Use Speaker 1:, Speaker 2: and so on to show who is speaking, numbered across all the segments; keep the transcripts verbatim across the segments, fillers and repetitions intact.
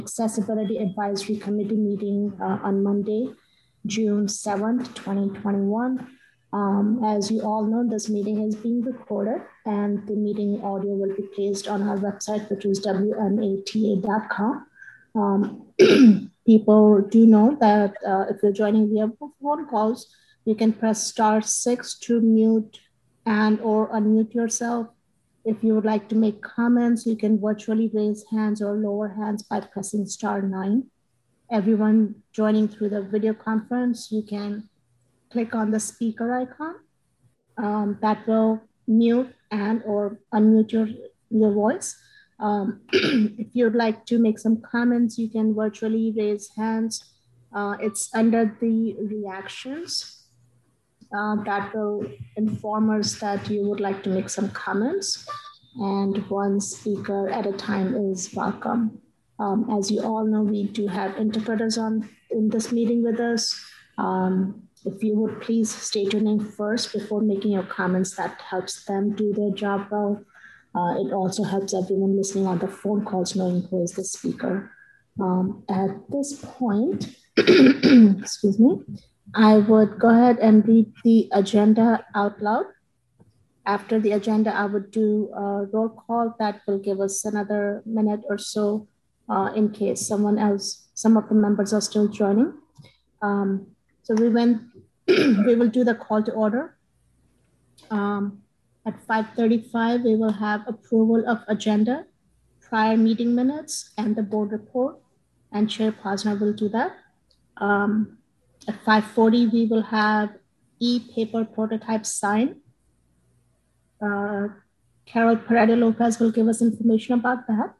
Speaker 1: Accessibility Advisory Committee meeting uh, on Monday, June seventh, twenty twenty-one. Um, as you all know, this meeting is being recorded and the meeting audio will be placed on our website, which is W M A T A dot com. Um, people do know that uh, if you're joining via phone calls, you can press star six to mute and or unmute yourself. If you would like to make comments, you can virtually raise hands or lower hands by pressing star nine. Everyone joining through the video conference, you can click on the speaker icon. Um, that will mute and or unmute your, your voice. Um, if you'd like to make some comments, you can virtually raise hands. Uh, it's under the reactions. Uh, that will inform us that you would like to make some comments, and one speaker at a time is welcome. Um, as you all know, we do have interpreters on in this meeting with us. Um, if you would please state your name first before making your comments, that helps them do their job well. Uh, it also helps everyone listening on the phone calls knowing who is the speaker. Um, at this point, excuse me, I would go ahead and read the agenda out loud. After the agenda, I would do a roll call that will give us another minute or so uh, in case someone else, some of the members are still joining. Um, so we went, we will do the call to order. Um, at five thirty-five, we will have approval of agenda, prior meeting minutes, and the board report, and Chair Posner will do that. Um, At five forty, we will have e-paper prototype sign. Uh, Carol Pereira Lopez will give us information about that.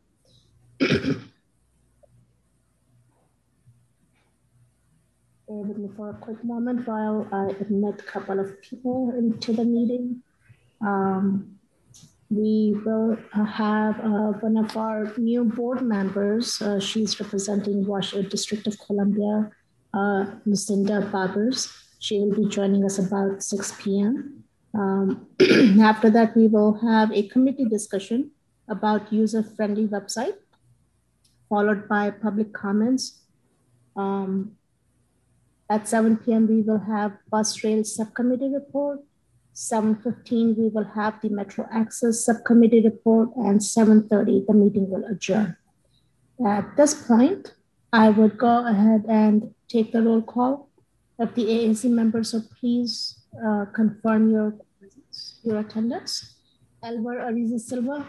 Speaker 1: Bear with me for a quick moment while I admit a couple of people into the meeting. Um, we will have uh, one of our new board members. Uh, she's representing Washoe District of Columbia, uh, Lucinda Barbers. She will be joining us about six p m Um, after that, we will have a committee discussion about user-friendly website, followed by public comments. Um, at seven p m, we will have bus rail subcommittee report. seven fifteen, we will have the Metro Access subcommittee report, and seven thirty, the meeting will adjourn. At this point, I would go ahead and take the roll call. If the A A C members, so please uh, confirm your your attendance. Elmer Ariza Silva.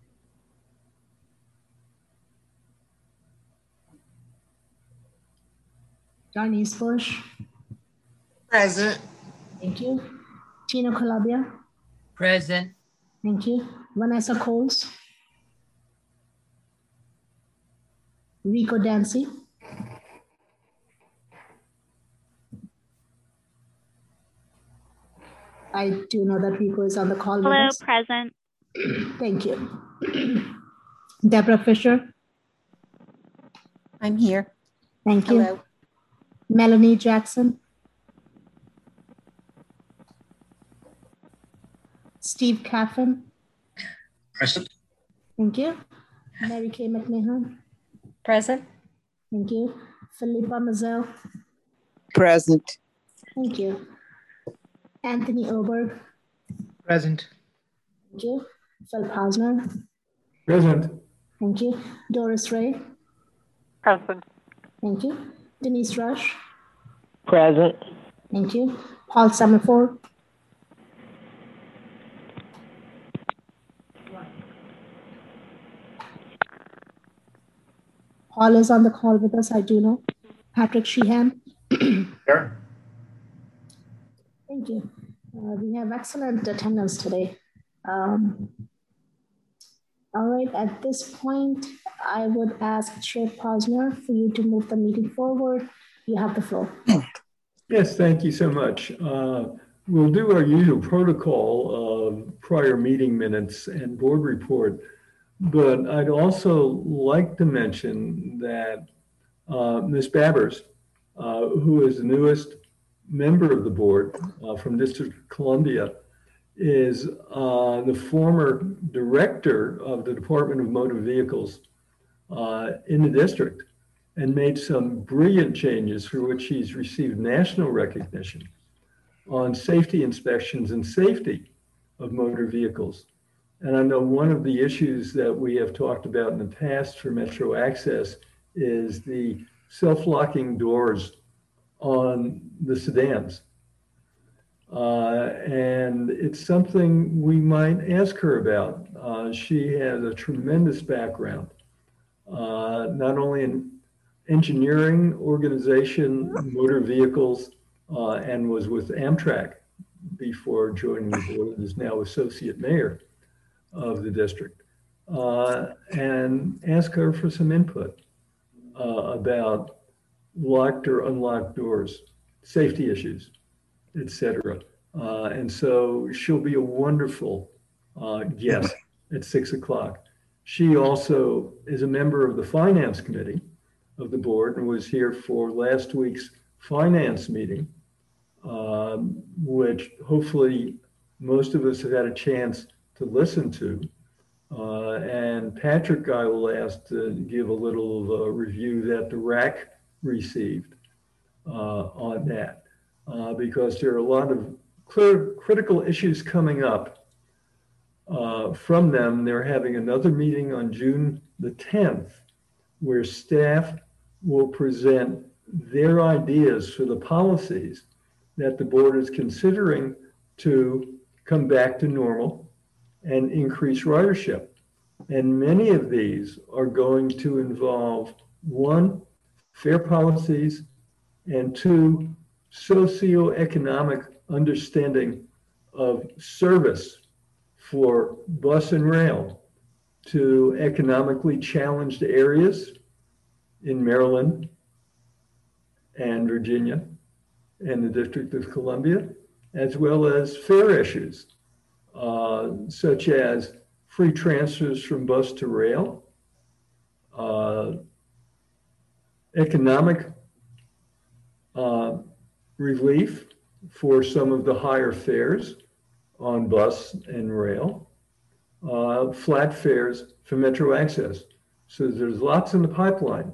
Speaker 1: Darnice Bush.
Speaker 2: Present.
Speaker 1: Thank you. Tina Calabia.
Speaker 3: Present.
Speaker 1: Thank you. Vanessa Coles. Rico Dancy. I do know that Rico is on the call.
Speaker 4: Hello, present.
Speaker 1: Thank you. Deborah Fisher.
Speaker 5: I'm here.
Speaker 1: Thank you.
Speaker 5: Hello.
Speaker 1: Melanie Jackson. Steve Caffin.
Speaker 2: Present.
Speaker 1: Thank you. Mary Kay McMahon.
Speaker 5: Present.
Speaker 1: Thank you. Philippa Mazel.
Speaker 6: Present.
Speaker 1: Thank you. Anthony Oberg.
Speaker 3: Present.
Speaker 1: Thank you. Phil Posner.
Speaker 7: Present.
Speaker 1: Thank you. Doris Ray.
Speaker 4: Present.
Speaker 1: Thank you. Denise Rush.
Speaker 8: Present.
Speaker 1: Thank you. Paul Summerford. Paul is on the call with us, I do know. Patrick Sheehan.
Speaker 2: Here.
Speaker 1: Thank you. Uh, we have excellent attendance today. Um, all right, at this point, I would ask Chair Posner for you to move the meeting forward. You have the floor.
Speaker 7: Yes, thank you so much. Uh, we'll do our usual protocol of prior meeting minutes and board report, but I'd also like to mention that uh, Miz Babbers, uh, who is the newest member of the board uh, from District of Columbia, is uh, the former director of the Department of Motor Vehicles uh, in the district and made some brilliant changes for which he's received national recognition on safety inspections and safety of motor vehicles. And I know one of the issues that we have talked about in the past for Metro Access is the self-locking doors on the sedans. Uh, and it's something we might ask her about. Uh, she has a tremendous background, uh, not only in engineering, organization, motor vehicles, uh, and was with Amtrak before joining the board and is now associate mayor of the district. Uh, and ask her for some input uh, about locked or unlocked doors, safety issues, et cetera. Uh, and so she'll be a wonderful uh, guest at six o'clock. She also is a member of the finance committee of the board and was here for last week's finance meeting, um, which hopefully most of us have had a chance to listen to. Uh, and Patrick, I will ask to give a little of a review that the R A C received uh, on that, uh, because there are a lot of clear, critical issues coming up uh, from them. They're having another meeting on June the tenth, where staff will present their ideas for the policies that the board is considering to come back to normal and increase ridership. And many of these are going to involve, one, fare policies, and two, socioeconomic understanding of service for bus and rail to economically challenged areas in Maryland and Virginia and the District of Columbia, as well as fare issues, uh, such as free transfers from bus to rail, uh, economic uh, relief for some of the higher fares on bus and rail, uh, flat fares for Metro Access. So there's lots in the pipeline.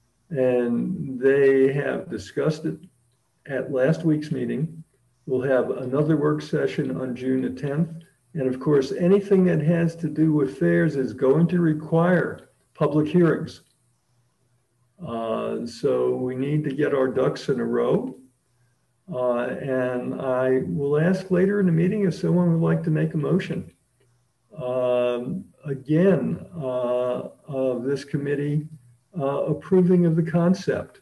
Speaker 7: And they have discussed it at last week's meeting. We'll have another work session on June the tenth. And of course, anything that has to do with fares is going to require public hearings. Uh, so we need to get our ducks in a row. Uh, and I will ask later in the meeting if someone would like to make a motion. Um, again, uh, of this committee uh, approving of the concept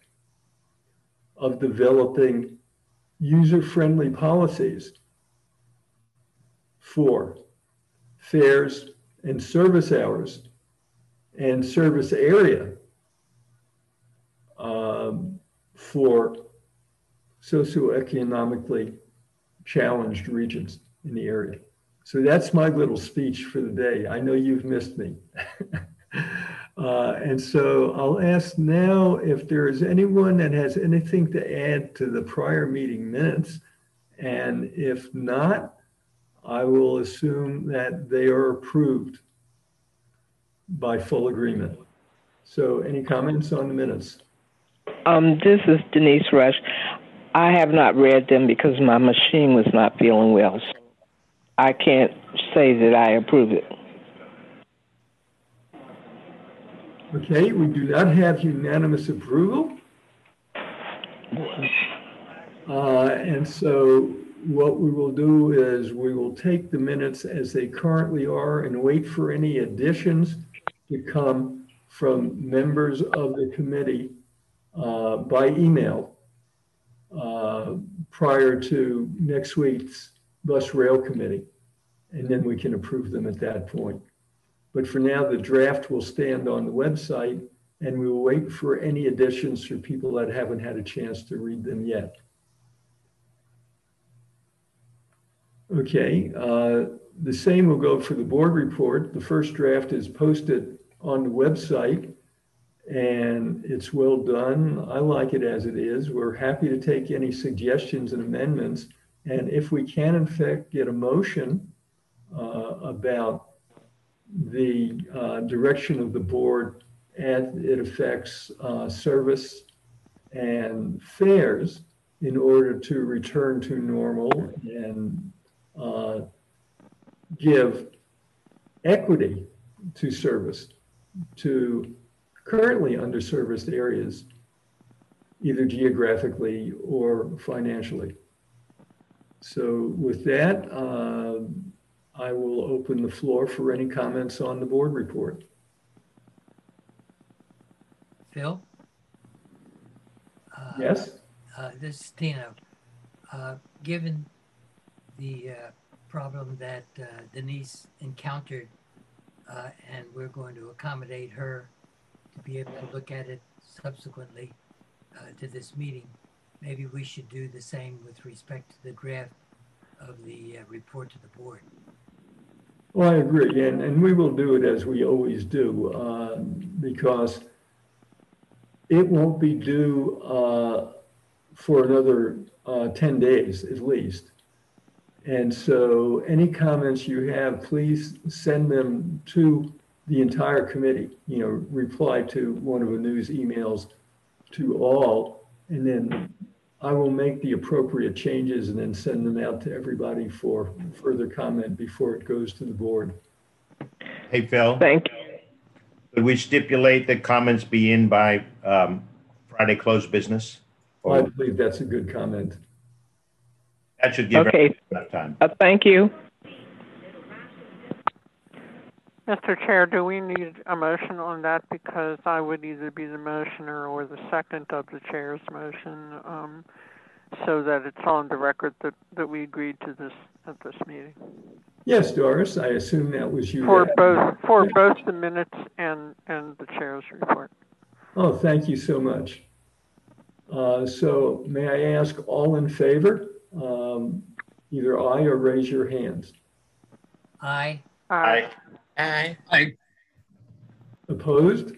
Speaker 7: of developing user-friendly policies for fares and service hours and service area um, for socioeconomically challenged regions in the area. So that's my little speech for the day. I know you've missed me. uh, and so I'll ask now if there is anyone that has anything to add to the prior meeting minutes. And if not, I will assume that they are approved by full agreement. So any comments on the minutes?
Speaker 6: Um, this is Denise Rush. I have not read them because my machine was not feeling well. So I can't say that I approve it.
Speaker 7: Okay, we do not have unanimous approval. Uh, and so what we will do is we will take the minutes as they currently are and wait for any additions to come from members of the committee uh, by email uh, prior to next week's bus rail committee. And then we can approve them at that point. But for now, the draft will stand on the website and we will wait for any additions for people that haven't had a chance to read them yet. Okay, uh, the same will go for the board report. The first draft is posted on the website and it's well done. I like it as it is. We're happy to take any suggestions and amendments. And if we can, in fact, get a motion uh, about the uh, direction of the board and it affects uh, service and fares in order to return to normal and uh, give equity to service to currently underserviced areas, either geographically or financially. So with that, uh, I will open the floor for any comments on the board report.
Speaker 3: Phil? Uh,
Speaker 7: Yes?
Speaker 3: Uh, this is Tino. Uh, given the uh, problem that uh, Denise encountered, uh, and we're going to accommodate her to be able to look at it subsequently uh, to this meeting, maybe we should do the same with respect to the draft of the uh, report to the board.
Speaker 7: Well, I agree, and, and we will do it as we always do, uh, because it won't be due uh, for another uh, ten days at least. And so any comments you have, please send them to the entire committee, you know, reply to one of the news emails to all, and then I will make the appropriate changes and then send them out to everybody for further comment before it goes to the board.
Speaker 2: Hey, Phil,
Speaker 6: Thank you.
Speaker 2: could we stipulate that comments be in by um, Friday close business?
Speaker 7: I
Speaker 2: Or
Speaker 7: believe that's a good comment.
Speaker 2: that should give
Speaker 6: Okay.
Speaker 2: everybody enough time.
Speaker 6: Uh, thank you.
Speaker 4: Mister Chair, do we need a motion on that? Because I would either be the motioner or the second of the chair's motion, um, so that it's on the record that, that we agreed to this at this meeting.
Speaker 7: Yes, Doris, I assume that was you.
Speaker 4: For
Speaker 7: that-
Speaker 4: both, for both the minutes and, and the chair's report.
Speaker 7: Oh, thank you so much. Uh, so may I ask all in favor? Um, either aye or raise your hands.
Speaker 3: Aye.
Speaker 4: Aye.
Speaker 2: Aye.
Speaker 3: Aye.
Speaker 7: Opposed?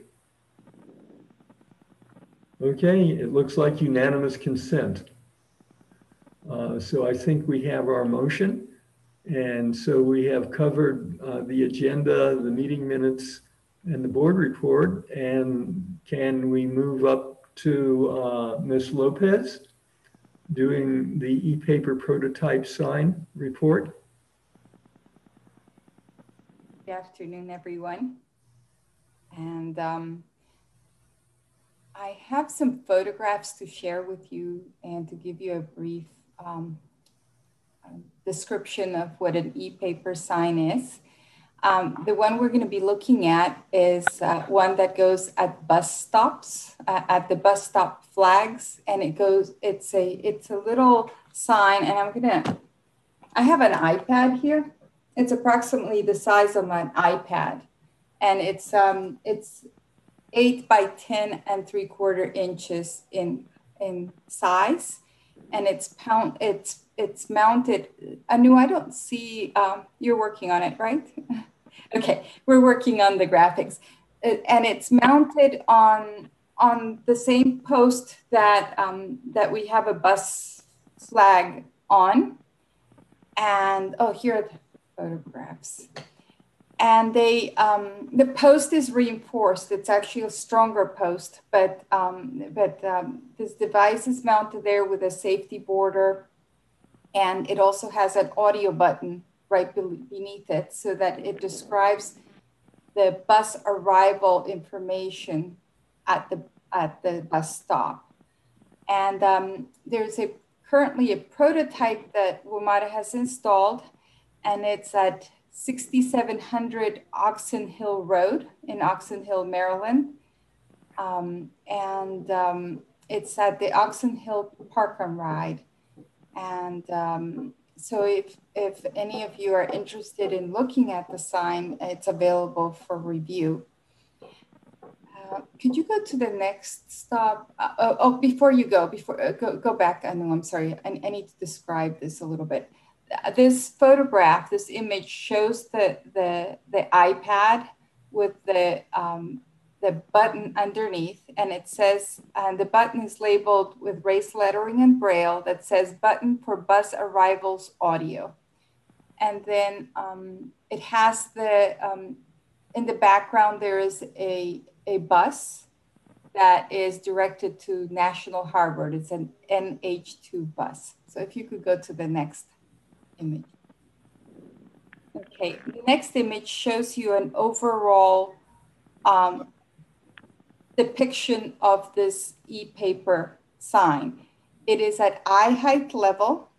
Speaker 7: Okay, it looks like unanimous consent. Uh, so I think we have our motion. And so we have covered uh, the agenda, the meeting minutes, and the board report. And can we move up to uh, Miz Lopez doing the e-paper prototype sign report?
Speaker 5: Good afternoon, everyone. And um, I have some photographs to share with you and to give you a brief um, um, description of what an e-paper sign is. Um, the one we're going to be looking at is uh, one that goes at bus stops, uh, at the bus stop flags, and it goes. It's a it's a little sign, and I'm gonna. I have an iPad here. It's approximately the size of an iPad, and it's um it's eight by ten and three quarter inches in in size, and it's pound it's it's mounted. Anu, I don't see. Um, you're working on it, right? Okay, we're working on the graphics, and it's mounted on on the same post that um, that we have a bus flag on, and oh, here are the photographs. And they, um, the post is reinforced. It's actually a stronger post, but um, but um, this device is mounted there with a safety border, and it also has an audio button right beneath it, so that it describes the bus arrival information at the at the bus stop. And um, there's a currently a prototype that WMATA has installed, and it's at sixty-seven hundred Oxon Hill Road in Oxon Hill, Maryland. Um, and um, it's at the Oxon Hill Park and Ride. And um, so if, if any of you are interested in looking at the sign, it's available for review. Uh, could you go to the next stop? Uh, oh, oh, before you go, before uh, go, go back, I know, I'm sorry, I, I need to describe this a little bit. This photograph, this image shows the, the, the iPad with the, um, the button underneath, and it says, and the button is labeled with raised lettering in Braille that says button for bus arrivals audio. And then um, it has the, um, in the background, there is a, a bus that is directed to National Harbor. It's an N H two bus. So if you could go to the next image. Okay, the next image shows you an overall um, depiction of this e-paper sign. It is at eye height level,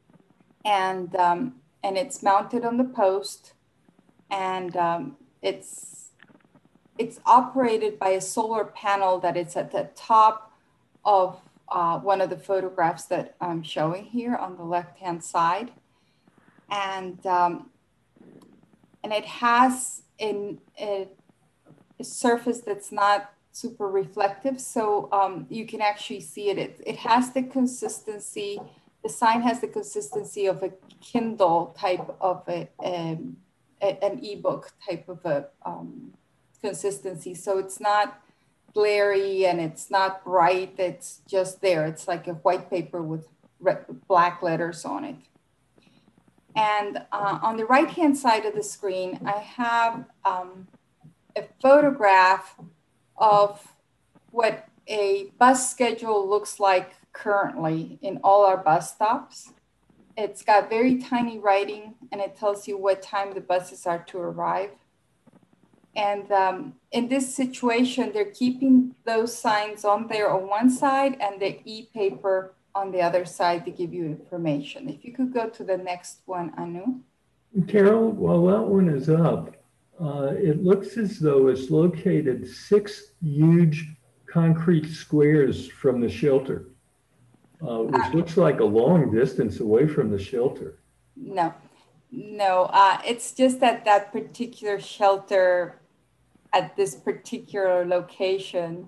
Speaker 5: and um, and it's mounted on the post, and um, it's it's operated by a solar panel that is at the top of uh, one of the photographs that I'm showing here on the left-hand side, and um, and it has in a, a surface that's not super reflective, so um, you can actually see it. it. It has the consistency, the sign has the consistency of a Kindle type of a, um, a an ebook type of a um, consistency. So it's not glary and it's not bright, it's just there. It's like a white paper with red, black letters on it. And uh, on the right-hand side of the screen, I have um, a photograph of what a bus schedule looks like currently in all our bus stops. It's got very tiny writing, and it tells you what time the buses are to arrive. And um, in this situation, they're keeping those signs on there on one side and the e-paper on the other side to give you information. If you could go to the next one, Anu.
Speaker 7: Carol, while that one is up, uh, it looks as though it's located six huge concrete squares from the shelter, uh, which looks like a long distance away from the shelter.
Speaker 5: No, no, uh, it's just that that particular shelter at this particular location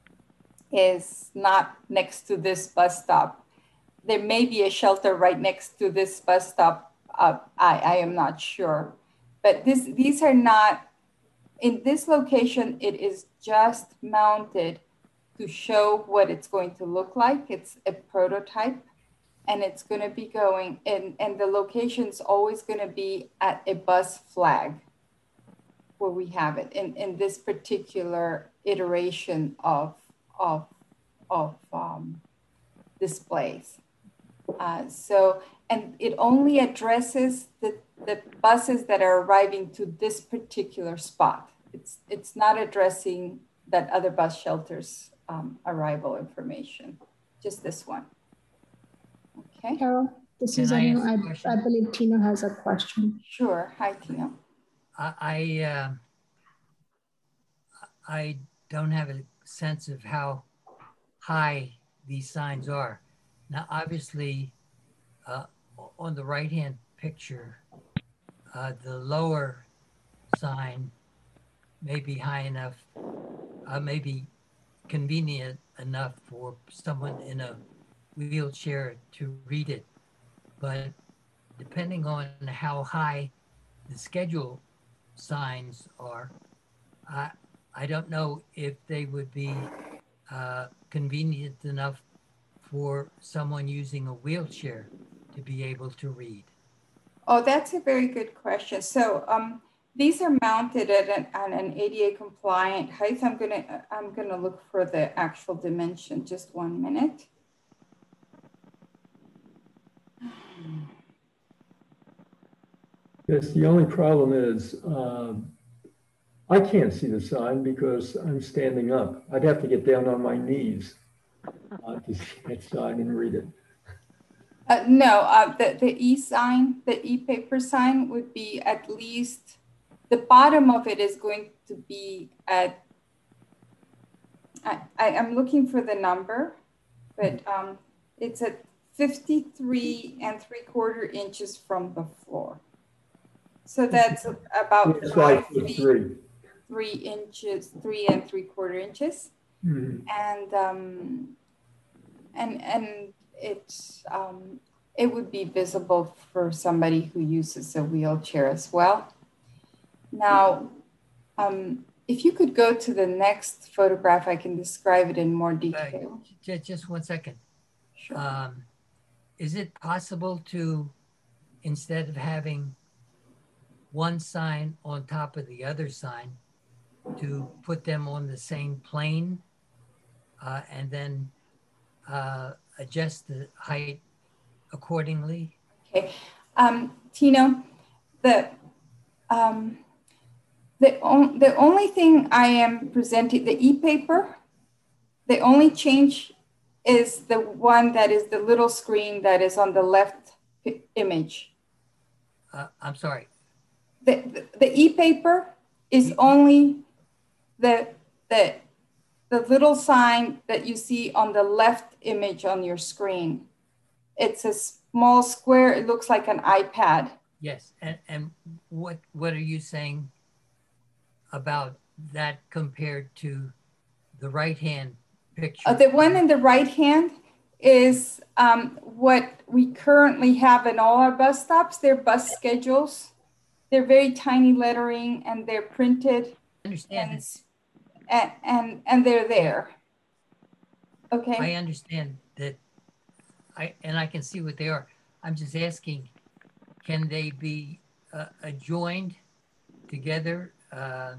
Speaker 5: is not next to this bus stop. There may be a shelter right next to this bus stop. Uh, I, I am not sure. But this, these are not, in this location, it is just mounted to show what it's going to look like. It's a prototype, and it's going to be going, and, and the location's always going to be at a bus flag where we have it in, in this particular iteration of, of, of um, displays. Uh, so, and it only addresses the, the buses that are arriving to this particular spot. It's, it's not addressing that other bus shelters um, arrival information, just this one. Okay.
Speaker 1: Carol, this
Speaker 3: Can
Speaker 1: is
Speaker 3: I
Speaker 1: Anu.
Speaker 3: ask a
Speaker 1: I,
Speaker 3: question?
Speaker 1: I believe Tina has a question.
Speaker 5: Sure. Hi, Tina.
Speaker 3: I I, uh, I don't have a sense of how high these signs are. Now, obviously, uh, on the right-hand picture, uh, the lower sign may be high enough, uh, maybe convenient enough for someone in a wheelchair to read it. But depending on how high the schedule signs are, I, I don't know if they would be uh, convenient enough for someone using a wheelchair to be able to read.
Speaker 5: Oh, that's a very good question. So um, these are mounted at an, at an A D A compliant height. I'm gonna I'm gonna look for the actual dimension. Just one minute.
Speaker 7: Yes, the only problem is um, I can't see the sign because I'm standing up. I'd have to get down on my knees uh, to see that sign and read it.
Speaker 5: Uh, no, uh, the, the E sign, the e-paper sign would be at least, the bottom of it is going to be at, I, I, I'm looking for the number, but um, it's at fifty-three and three quarter inches from the floor. So that's about
Speaker 7: It's
Speaker 5: five
Speaker 7: five foot
Speaker 5: feet,
Speaker 7: three.
Speaker 5: three inches, three and three quarter inches.
Speaker 7: Mhm.
Speaker 5: And, um, and, and it's, um, it would be visible for somebody who uses a wheelchair as well. Now, um, if you could go to the next photograph, I can describe it in more detail.
Speaker 3: Uh, just, just one second.
Speaker 5: Sure.
Speaker 3: Um, is it possible to, instead of having one sign on top of the other sign, to put them on the same plane uh, and then uh, adjust the height accordingly?
Speaker 5: Okay, um, Tino, the um, the on, the only thing I am presenting, the e-paper, the only change is the one that is the little screen that is on the left image.
Speaker 3: Uh, I'm sorry.
Speaker 5: The the, the e-paper is only the the the little sign that you see on the left image on your screen. It's a small square. It looks like an iPad.
Speaker 3: Yes, and, and what what are you saying about that compared to the right-hand picture?
Speaker 5: Uh, the one in the right hand is um, what we currently have in all our bus stops. They're bus schedules. They're very tiny lettering and they're printed.
Speaker 3: I understand
Speaker 5: and,
Speaker 3: this.
Speaker 5: and, and, and they're there. Okay.
Speaker 3: I understand that. I and I can see what they are. I'm just asking, can they be uh, adjoined together uh,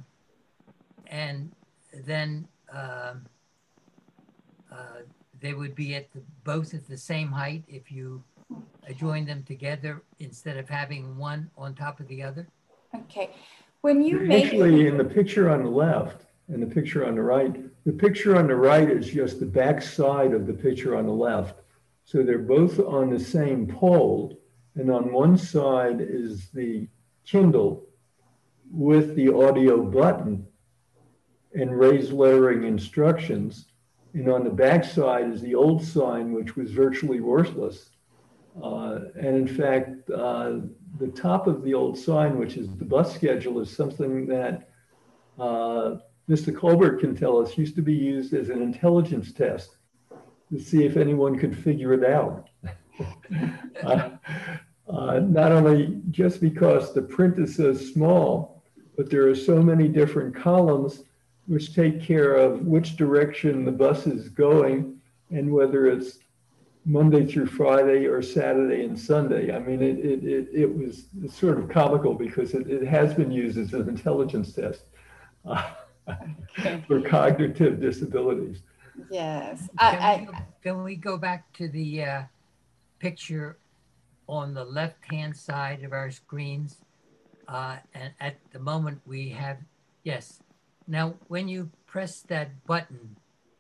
Speaker 3: and then um, uh, they would be at the, both at the same height if you adjoin them together instead of having one on top of the other?
Speaker 5: Okay. When you make
Speaker 7: Actually, in the picture on the left and the picture on the right, the picture on the right is just the back side of the picture on the left. So they're both on the same pole, and on one side is the Kindle with the audio button and raised lettering instructions. And on the back side is the old sign, which was virtually worthless. Uh, and in fact, uh, the top of the old sign, which is the bus schedule, is something that uh, Mister Colbert can tell us used to be used as an intelligence test to see if anyone could figure it out. uh, uh, not only just because the print is so small, but there are so many different columns which take care of which direction the bus is going and whether it's Monday through Friday or Saturday and Sunday. I mean, it it it, it was sort of comical because it, it has been used as an intelligence test uh,
Speaker 5: okay.
Speaker 7: for cognitive disabilities.
Speaker 5: Yes.
Speaker 3: Can,
Speaker 5: I,
Speaker 3: we, go, can we go back to the uh, picture on the left-hand side of our screens? Uh, and at the moment we have, yes. Now, when you press that button,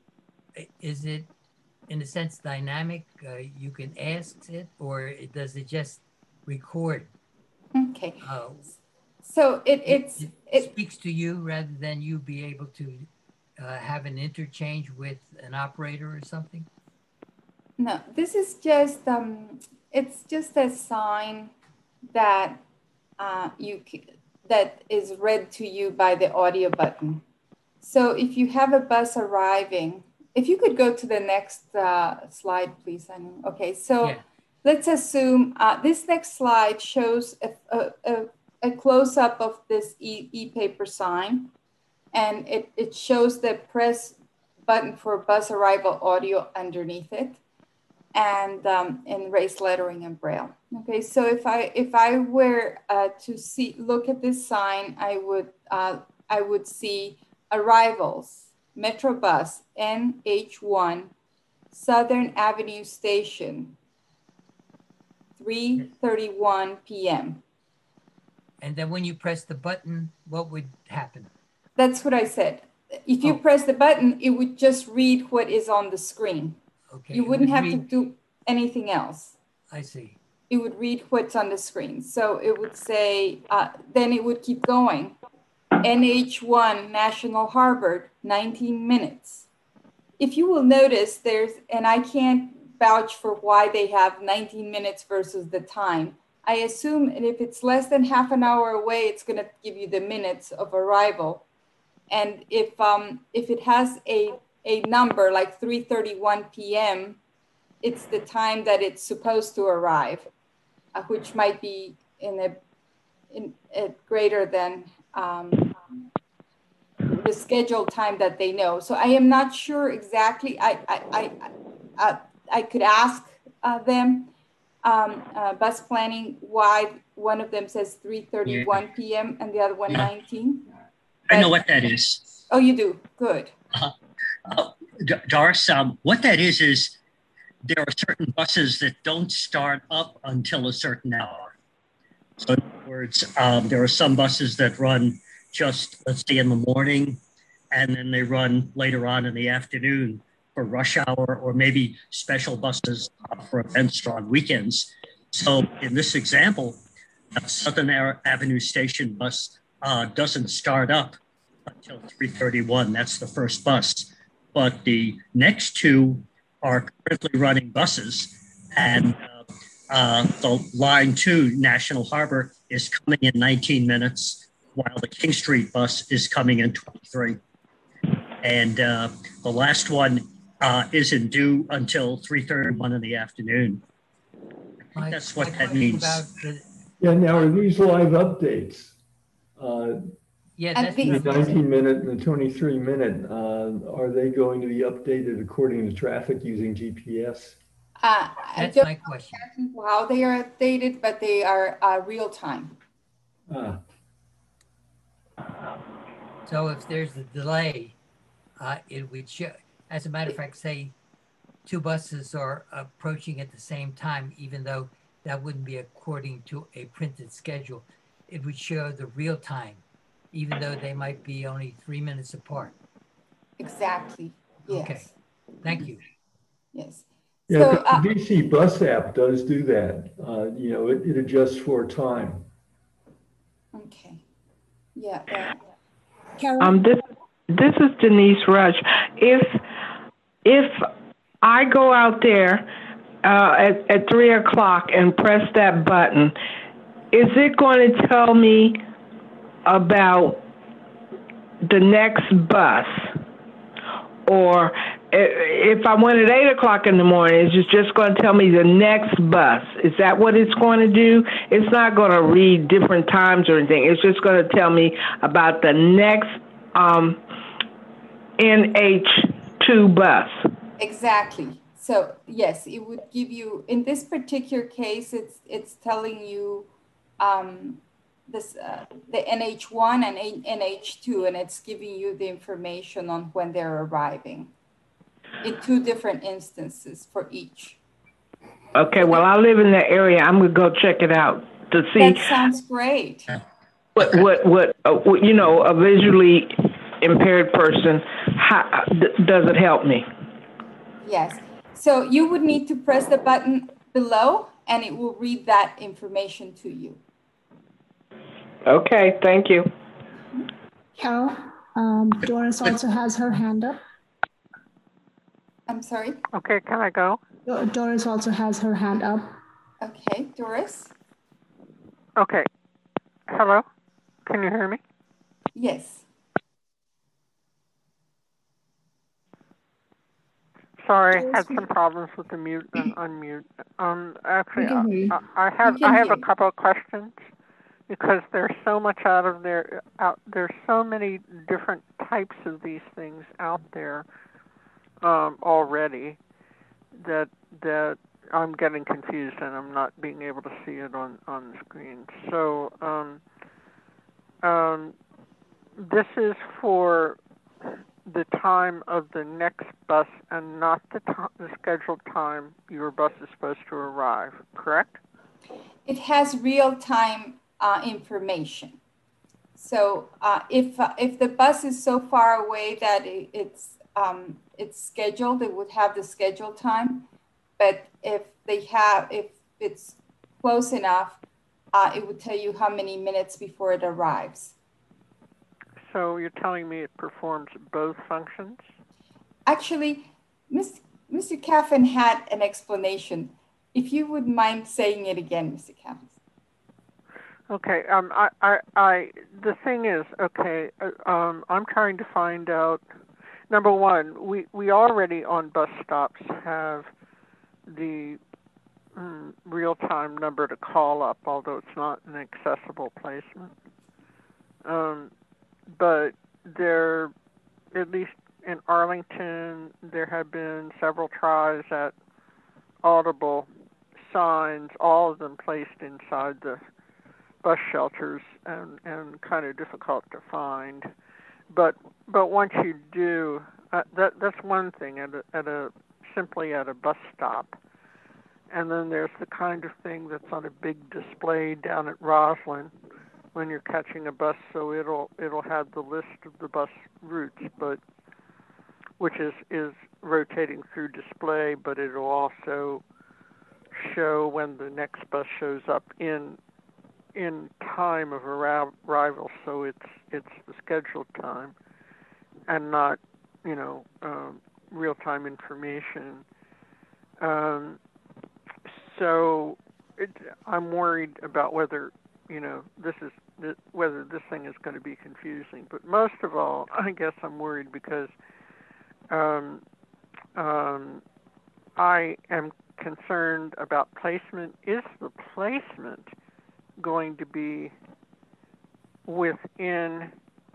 Speaker 3: is it in a sense dynamic? Uh, you can ask it, or it, does it just record?
Speaker 5: okay.
Speaker 3: Uh,
Speaker 5: so it, it's,
Speaker 3: it,
Speaker 5: it,
Speaker 3: it speaks to you rather than you be able to uh, have an interchange with an operator or something?
Speaker 5: No, this is just, um, it's just a sign that uh, you that is read to you by the audio button. So if you have a bus arriving, if you could go to the next uh, slide, please. I know. Okay, so
Speaker 3: yeah.
Speaker 5: Let's assume uh, this next slide shows a, a, a, a close-up of this e, e-paper sign, and it, it shows the press button for bus arrival audio underneath it, and um, in raised lettering and braille. Okay, so if I if I were uh, to see look at this sign, I would uh, I would see arrivals, Metrobus N H one, Southern Avenue Station, three thirty-one p m
Speaker 3: And then when you press the button, what would happen?
Speaker 5: That's what I said. If you
Speaker 3: oh.
Speaker 5: press the button, it would just read what is on the screen.
Speaker 3: Okay.
Speaker 5: You wouldn't
Speaker 3: would
Speaker 5: have
Speaker 3: read...
Speaker 5: to do anything else.
Speaker 3: I see.
Speaker 5: It would read what's on the screen. So it would say, uh, then it would keep going. N H one National Harbor, nineteen minutes. If you will notice, there's, and I can't vouch for why they have nineteen minutes versus the time. I assume if it's less than half an hour away, it's going to give you the minutes of arrival. And if um, if it has a, a number like three thirty-one p m, it's the time that it's supposed to arrive, uh, which might be in a, in a greater than um, the scheduled time that they know. So I am not sure exactly. I I I, I, I could ask uh, them, um, uh, bus planning, why one of them says three thirty-one p m and the other one nineteen.
Speaker 8: I know what that is.
Speaker 5: Oh, you do? Good.
Speaker 8: Uh, uh, D- Doris, um, what that is is there are certain buses that don't start up until a certain hour. So in other words, um, there are some buses that run just, let's say, in the morning, and then they run later on in the afternoon for rush hour, or maybe special buses uh, for events or on weekends. So in this example, a Southern Avenue Station bus uh, doesn't start up until three thirty-one. That's the first bus. But the next two are currently running buses, and uh, uh, the line two, National Harbor, is coming in nineteen minutes, while the King Street bus is coming in twenty-three. And uh, the last one uh, isn't due until three thirty-one in the afternoon. I think that's what that means.
Speaker 3: The,
Speaker 7: Yeah, now are these live updates? Uh,
Speaker 3: yeah,
Speaker 5: And
Speaker 3: that's
Speaker 5: the-
Speaker 7: The nineteen minute and the twenty-three minute, uh, are they going to be updated according to traffic using G P S?
Speaker 5: Uh, I
Speaker 3: that's
Speaker 5: don't
Speaker 3: my question.
Speaker 5: know how they are updated, but they are uh, real time.
Speaker 7: Ah,
Speaker 3: So if there's a delay, uh, it would show. As a matter of fact, say two buses are approaching at the same time, even though that wouldn't be according to a printed schedule, it would show the real time, even though they might be only three minutes apart.
Speaker 5: Exactly. Yes.
Speaker 3: Okay. Thank you.
Speaker 5: Yes.
Speaker 7: yeah,
Speaker 5: So,
Speaker 7: but
Speaker 5: uh,
Speaker 7: the D C bus app does do that. Uh, you know, it, it adjusts for time.
Speaker 5: okay. Yeah. uh,
Speaker 1: Carol?
Speaker 6: Um, this this is Denise Rush. If if I go out there uh, at at three o'clock and press that button, is it going to tell me about the next bus? Or if I went at eight o'clock in the morning, it's just going to tell me the next bus. Is that what it's going to do? It's not going to read different times or anything. It's just going to tell me about the next um, N H two bus.
Speaker 5: Exactly. So yes, it would give you, in this particular case, it's it's telling you um, this uh, the N H one and N H two, and it's giving you the information on when they're arriving in two different instances for each.
Speaker 6: Okay, well, I live in that area. I'm going to go check it out to see.
Speaker 5: That sounds great.
Speaker 6: What, what, what, uh, what, you know, a visually impaired person, how d- does it help me?
Speaker 5: Yes. So you would need to press the button below and it will read that information to you.
Speaker 6: Okay, thank you.
Speaker 1: Carol, um, Doris also has her hand up.
Speaker 5: I'm sorry?
Speaker 4: Okay, can I go?
Speaker 1: Do- Doris also has her hand up.
Speaker 5: Okay, Doris?
Speaker 4: Okay. Hello? Can you hear me?
Speaker 5: Yes.
Speaker 4: Sorry, I had some problems with the mute and unmute. Um, actually,
Speaker 1: We can hear you.
Speaker 4: I, I have
Speaker 5: We can
Speaker 4: I have
Speaker 5: hear
Speaker 4: a
Speaker 5: you.
Speaker 4: couple of questions because there's so much out of there. Out there's so many different types of these things out there um, already that that I'm getting confused and I'm not being able to see it on on the screen. So um, um, this is for the time of the next bus and not the, to- the scheduled time your bus is supposed to arrive, correct?
Speaker 5: It has real-time uh, information. So uh, if uh, if the bus is so far away that it, it's um, it's scheduled, it would have the scheduled time. But if they have, if it's close enough, uh, it would tell you how many minutes before it arrives.
Speaker 4: So you're telling me it performs both functions?
Speaker 5: Actually, Mister Caffin had an explanation. If you would mind saying it again, Mister Caffin.
Speaker 4: Okay. Um. I. I. I. The thing is, okay. Uh, um. I'm trying to find out. Number one, we we already on bus stops have the mm, real-time number to call up, although it's not an accessible placement. Um. But there, at least in Arlington, there have been several tries at audible signs, all of them placed inside the bus shelters and, and kind of difficult to find. but but once you do, uh, that that's one thing at a, at a simply at a bus stop, and then there's the kind of thing that's on a big display down at Roslyn when you're catching a bus. So it'll it'll have the list of the bus routes, but which is is rotating through display, but it'll also show when the next bus shows up in in time of arrival, so it's it's the scheduled time and not, you know, um, real-time information. Um, so it, I'm worried about whether, you know, this is whether this thing is going to be confusing. But most of all, I guess I'm worried because um, um, I am concerned about placement. Is the placement going to be within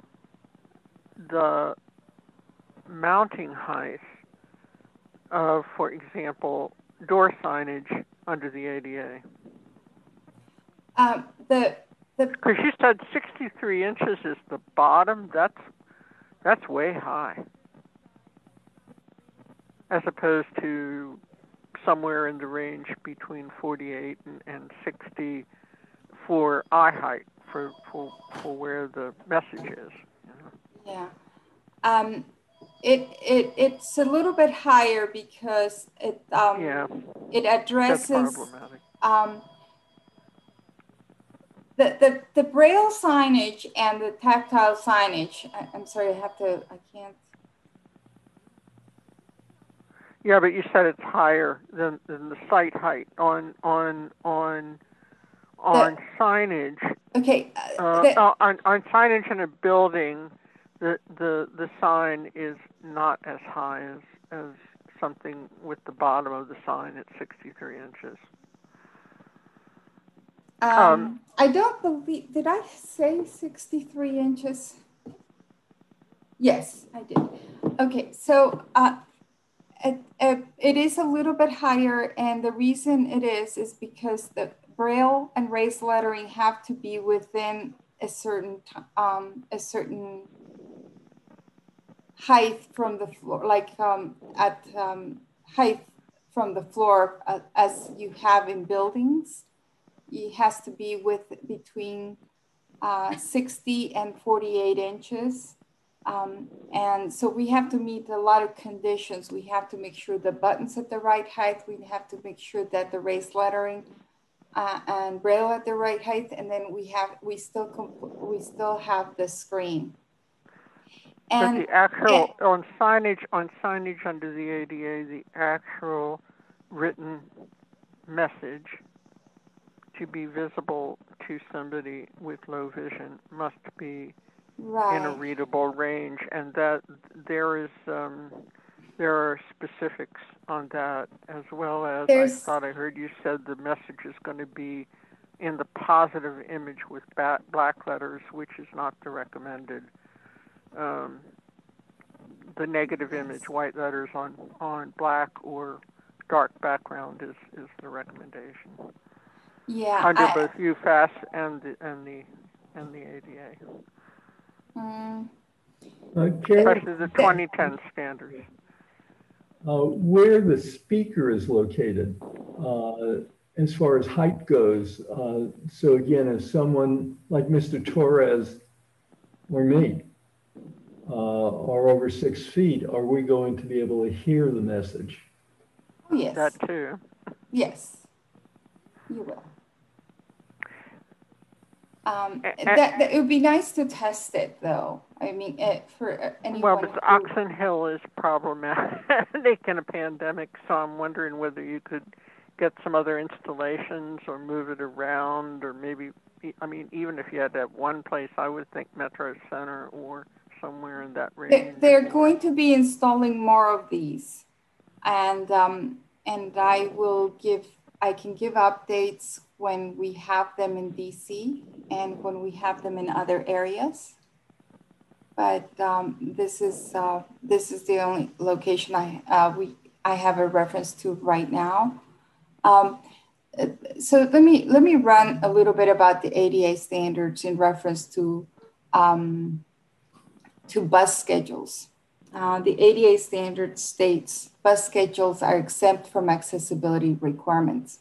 Speaker 4: the mounting height of, for example, door signage under the A D A?
Speaker 5: Um, the the
Speaker 4: Because you said sixty-three inches is the bottom. That's that's way high, as opposed to somewhere in the range between forty-eight and, and sixty for eye height, for, for for where the message is. You know?
Speaker 5: Yeah, um, it it it's a little bit higher because it um
Speaker 4: yeah,
Speaker 5: it addresses
Speaker 4: that's problematic.
Speaker 5: um the the the braille signage and the tactile signage. I, I'm sorry, I have to. I can't.
Speaker 4: Yeah, but you said it's higher than, than the site height on on on on
Speaker 5: the,
Speaker 4: signage.
Speaker 5: Okay.
Speaker 4: Uh,
Speaker 5: uh, the,
Speaker 4: uh, on on signage in a building, the the the sign is not as high as as something with the bottom of the sign at sixty-three inches.
Speaker 5: um,
Speaker 4: um,
Speaker 5: I don't believe. Did I say sixty-three inches? Yes, I did. Okay, so. Uh, It, it, it is a little bit higher, and the reason it is is because the braille and raised lettering have to be within a certain um, a certain height from the floor, like um, at um, height from the floor uh, as you have in buildings. It has to be with between uh, sixty and forty-eight inches. Um, and so we have to meet a lot of conditions. We have to make sure the button's at the right height. We have to make sure that the raised lettering uh, and braille at the right height. And then we have, we still, we still have the screen. And
Speaker 4: but the actual, and, on signage, on signage under the A D A, the actual written message to be visible to somebody with low vision must be
Speaker 5: right.
Speaker 4: in a readable range, and that there is um, there are specifics on that, as well as There's, I thought I heard you said the message is going to be in the positive image with black letters, which is not the recommended. Um, the negative image, white letters on, on black or dark background, is, is the recommendation.
Speaker 5: Yeah,
Speaker 4: under
Speaker 5: I,
Speaker 4: both U F A S and the and the and the A D A.
Speaker 5: Um,
Speaker 7: Okay.
Speaker 4: Especially the twenty ten standards.
Speaker 7: Uh, where the speaker is located, uh, as far as height goes. Uh, so again, if someone like Mister Torres or me uh, are over six feet, are we going to be able to hear the message?
Speaker 5: Oh, yes.
Speaker 4: That too.
Speaker 5: Yes, you will. Um, that, that it would be nice to test it, though. I mean, it, for anyone.
Speaker 4: Well, but
Speaker 5: who,
Speaker 4: Oxon Hill is problematic in a pandemic, so I'm wondering whether you could get some other installations or move it around, or maybe, I mean, even if you had to have one place, I would think Metro Center or somewhere in that range.
Speaker 5: They're, they're going to be installing more of these, and um, and I will give, I can give updates when we have them in D C and when we have them in other areas. But um, this is uh, this is the only location I uh, we I have a reference to right now. Um, so let me let me run a little bit about the A D A standards in reference to um, to bus schedules. Uh, the A D A standard states bus schedules are exempt from accessibility requirements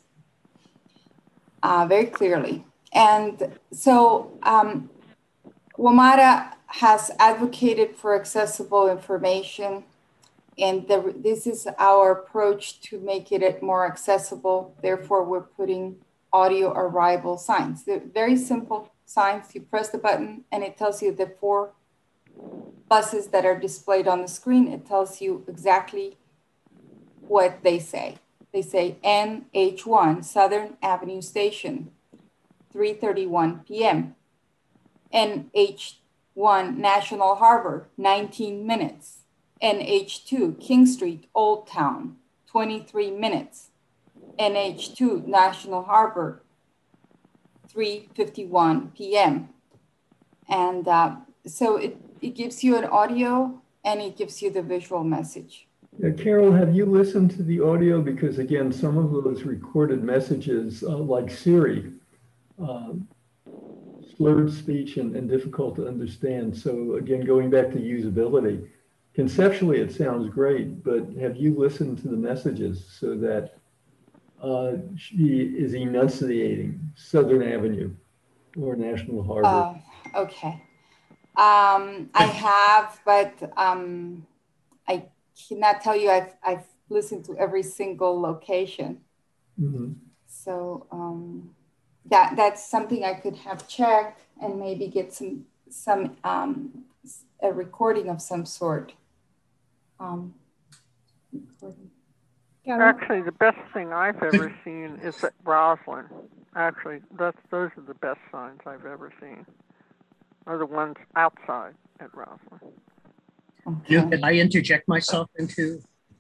Speaker 5: uh, very clearly. And so um, WMATA has advocated for accessible information, and the, this is our approach to make it more accessible. Therefore, we're putting audio arrival signs. They're very simple signs. You press the button and it tells you the four buses that are displayed on the screen. It tells you exactly what they say. They say N H one, Southern Avenue Station, three thirty-one p m N H one, National Harbor, nineteen minutes. N H two, King Street, Old Town, twenty-three minutes. N H two, National Harbor, three fifty-one p m And uh, so it, it gives you an audio and it gives you the visual message.
Speaker 7: Yeah, Carol, have you listened to the audio? Because again, some of those recorded messages, uh, like Siri, uh, slurred speech and, and difficult to understand. So again, going back to usability, conceptually it sounds great, but have you listened to the messages so that uh, she is enunciating Southern Avenue or National Harbor?
Speaker 5: Uh, okay. Um, I have, but um, I cannot tell you I've, I've listened to every single location.
Speaker 7: Mm-hmm.
Speaker 5: So um, that that's something I could have checked and maybe get some some um, a recording of some sort. Um, recording.
Speaker 4: Actually, the best thing I've ever seen is at Roslyn. Actually, that's those are the best signs I've ever seen. Are the ones outside at Roslyn.
Speaker 5: Okay.
Speaker 8: Can I interject myself into?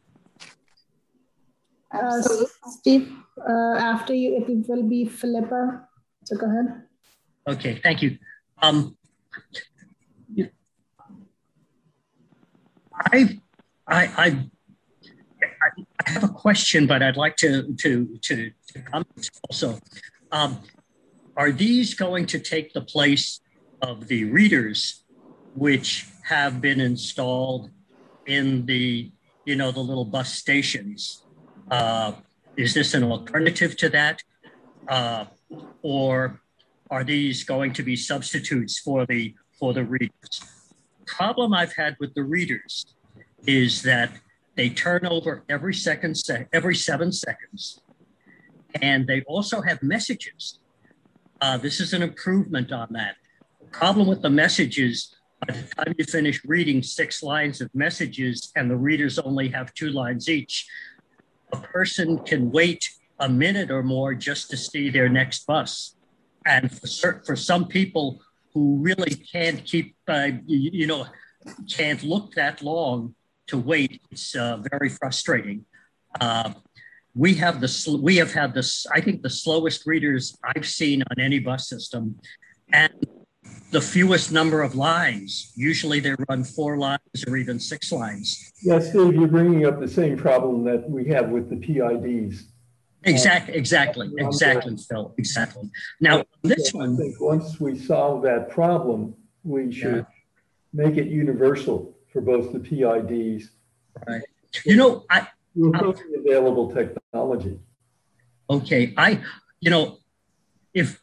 Speaker 1: Uh, Steve, uh, after you, it will be Philippa. So go ahead.
Speaker 8: Okay, thank you. Um, I, I, I, I have a question, but I'd like to to to, to comment also. Um, are these going to take the place of the readers, which have been installed in the, you know, the little bus stations? Uh, is this an alternative to that? Uh, or are these going to be substitutes for the, for the readers? The problem I've had with the readers is that they turn over every second, se- every seven seconds. And they also have messages. Uh, this is an improvement on that. The problem with the messages, by the time you finish reading six lines of messages and the readers only have two lines each, a person can wait a minute or more just to see their next bus. And for, cert- for some people who really can't keep, uh, you, you know, can't look that long to wait, it's uh, very frustrating. Uh, we have the sl- we have had this, I think, the slowest readers I've seen on any bus system, and the fewest number of lines. Usually they run four lines or even six lines.
Speaker 7: Yes, Steve, you're bringing up the same problem that we have with the P I Ds.
Speaker 8: Exactly, exactly, exactly, Phil, exactly. Now, this
Speaker 7: I
Speaker 8: one,
Speaker 7: think once we solve that problem, we should
Speaker 8: Yeah.
Speaker 7: make it universal for both the P I Ds.
Speaker 8: right? You know, I,
Speaker 7: With the available technology.
Speaker 8: okay, I, you know, if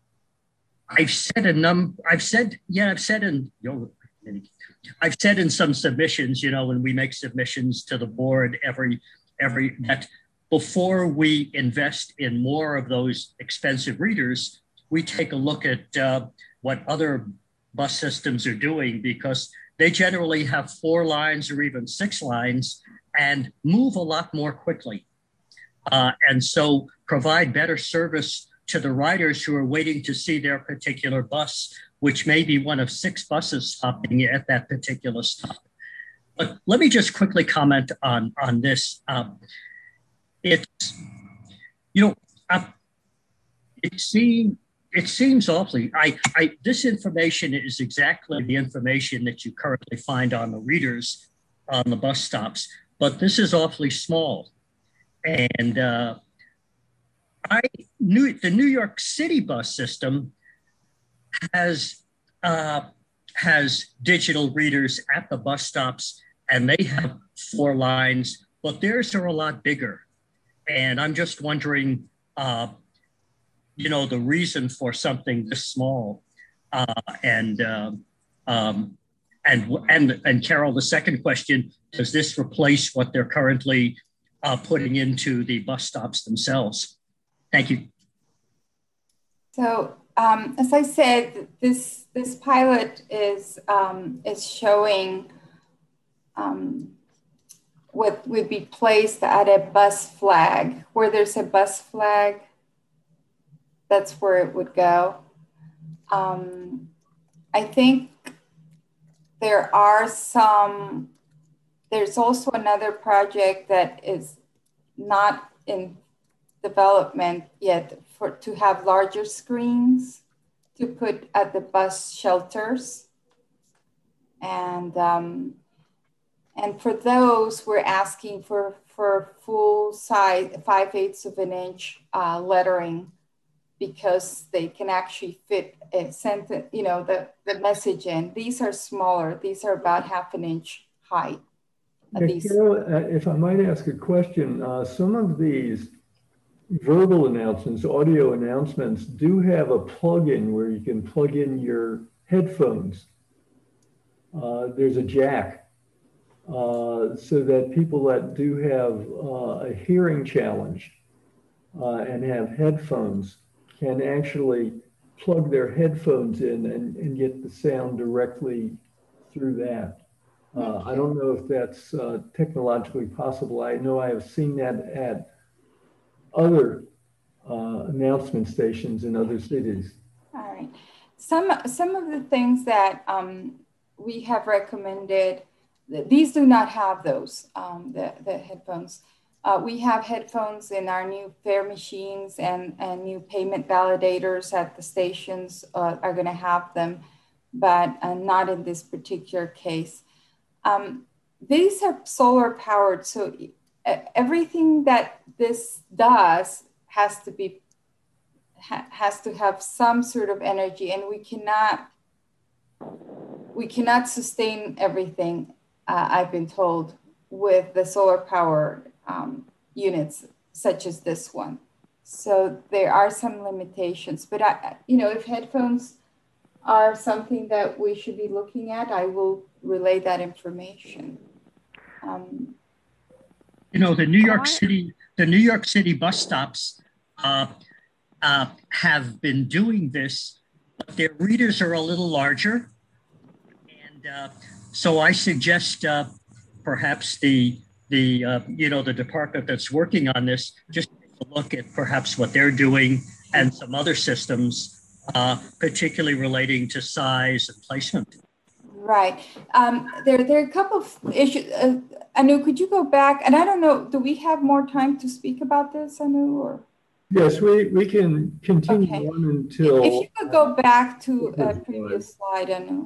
Speaker 8: I've said a num, I've said, yeah, I've said in, you know, I've said in some submissions, you know, when we make submissions to the board every, every, that before we invest in more of those expensive readers, we take a look at uh, what other bus systems are doing, because they generally have four lines or even six lines and move a lot more quickly. Uh, and so provide better service to the riders who are waiting to see their particular bus, which may be one of six buses stopping at that particular stop. But let me just quickly comment on, on this. Um, it's, you know, uh, it seems, it seems awfully, I, I, this information is exactly the information that you currently find on the readers on the bus stops, but this is awfully small. And uh, I knew the New York City bus system has uh, has digital readers at the bus stops, and they have four lines, but theirs are a lot bigger. And I'm just wondering, uh, you know, the reason for something this small. Uh, and, uh, um, and, and, and Carol, the second question, does this replace what they're currently uh, putting into the bus stops themselves? Thank you.
Speaker 5: So um, as I said, this this pilot is um, is showing um, what would be placed at a bus flag. Where there's a bus flag, that's where it would go. Um, I think there are some, there's also another project that is not in development yet for to have larger screens to put at the bus shelters. And um, and for those, we're asking for, for full size, five eighths of an inch uh, lettering, because they can actually fit a sentence, you know, the, the message in. These are smaller. These are about half an inch height.
Speaker 7: Yeah, Carol, uh, if I might ask a question, uh, some of these verbal announcements, audio announcements, do have a plug-in where you can plug in your headphones. Uh, there's a jack, uh, so that people that do have uh, a hearing challenge uh, and have headphones can actually plug their headphones in and, and get the sound directly through that. Uh, I don't know if that's uh, technologically possible. I know I have seen that at other uh, announcement stations in other cities.
Speaker 5: All right. Some, some of the things that um, we have recommended, these do not have those, um, the, the headphones. Uh, we have headphones in our new fare machines, and, and new payment validators at the stations uh, are going to have them, but uh, not in this particular case. Um, these are solar powered, so everything that this does has to be ha, has to have some sort of energy, and we cannot we cannot sustain everything. Uh, I've been told with the solar power um, units such as this one. So there are some limitations, but I, you know, if headphones are something that we should be looking at, I will relay that information. Um,
Speaker 8: you know, the New York City, the New York City bus stops uh, uh, have been doing this, but their readers are a little larger. And uh, so I suggest uh, perhaps the, the uh, you know, the department that's working on this, just take a look at perhaps what they're doing and some other systems, uh, particularly relating to size and placement.
Speaker 5: Right. Um, there, there are a couple of issues. Uh, Anu, could you go back? And I don't know, do we have more time to speak about this, Anu? Or?
Speaker 7: Yes, we, we can continue
Speaker 5: okay.
Speaker 7: on until...
Speaker 5: If you could go back to a previous slide, Anu.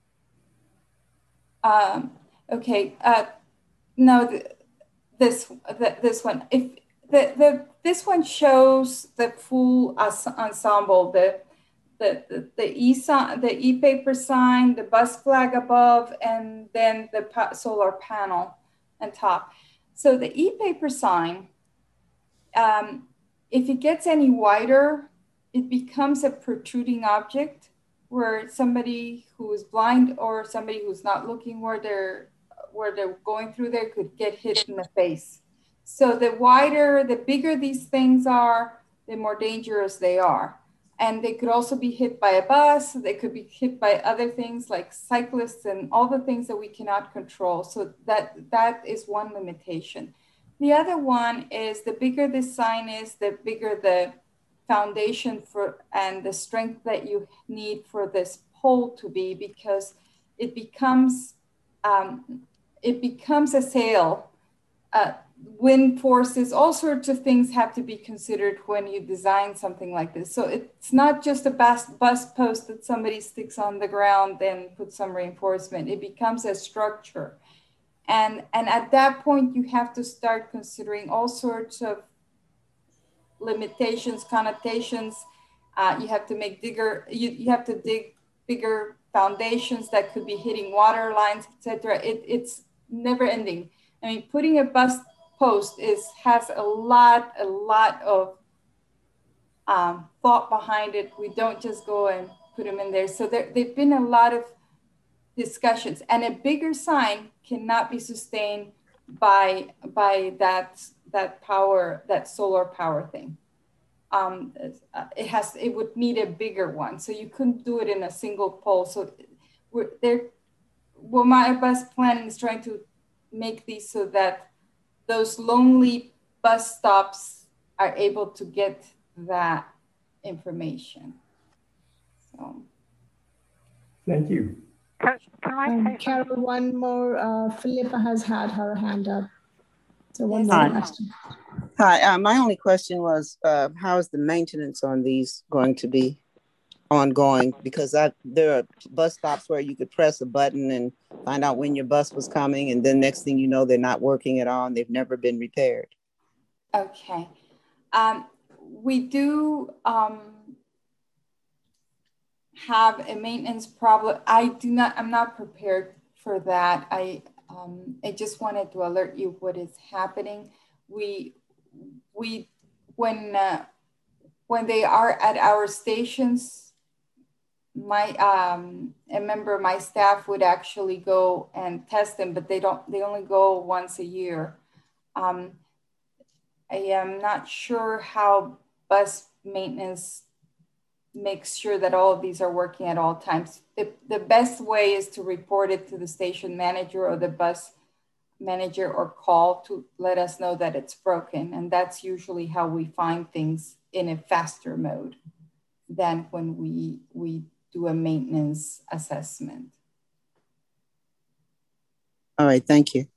Speaker 5: Um, okay. Uh, no, the, this the, this one. If the, the this one shows the full ensemble, the the the, the e the e-paper sign, the bus flag above, and then the solar panel on top. So the e-paper sign, um, if it gets any wider, it becomes a protruding object where somebody who is blind or somebody who's not looking where they're where they're going through there could get hit in the face. So the wider, the bigger these things are, the more dangerous they are. And they could also be hit by a bus. They could be hit by other things like cyclists and all the things that we cannot control. So that, that is one limitation. The other one is the bigger the sign is, the bigger the foundation for and the strength that you need for this pole to be, because it becomes um, it becomes a sail. Uh, wind forces, all sorts of things have to be considered when you design something like this. So it's not just a bus, bus post that somebody sticks on the ground and puts some reinforcement. It becomes a structure. And, and at that point, you have to start considering all sorts of limitations, connotations. Uh, you have to make bigger, you, you have to dig bigger foundations that could be hitting water lines, et cetera. It, it's never ending. I mean, putting a bus post is has a lot, a lot of um, thought behind it. We don't just go and put them in there. So there, there've been a lot of discussions, and a bigger sign cannot be sustained by by that that power, that solar power thing. Um, it has, it would need a bigger one. So you couldn't do it in a single pole. So we're there. Well, my bus planning is trying to make these so that those lonely bus stops are able to get that information. So.
Speaker 7: Thank you.
Speaker 4: Can, can I
Speaker 1: Um,
Speaker 4: say
Speaker 1: Carol,
Speaker 4: something?
Speaker 1: one more. Uh, Philippa has had her hand up. So one
Speaker 5: Yes.
Speaker 1: more
Speaker 9: Hi.
Speaker 1: question.
Speaker 9: Hi, uh, my only question was, uh, how is the maintenance on these going to be ongoing? Because I, there are bus stops where you could press a button and find out when your bus was coming, and then next thing you know, they're not working at all and they've never been repaired.
Speaker 5: Okay. Um, we do um, have a maintenance problem. I do not, I'm not prepared for that. I, um, I just wanted to alert you what is happening. We, we, when, uh, when they are at our stations, my, um, a member of my staff would actually go and test them, but they don't, they only go once a year. Um, I am not sure how bus maintenance makes sure that all of these are working at all times. The, the best way is to report it to the station manager or the bus manager, or call to let us know that it's broken. And that's usually how we find things in a faster mode than when we, we do a maintenance assessment.
Speaker 9: All right, thank you.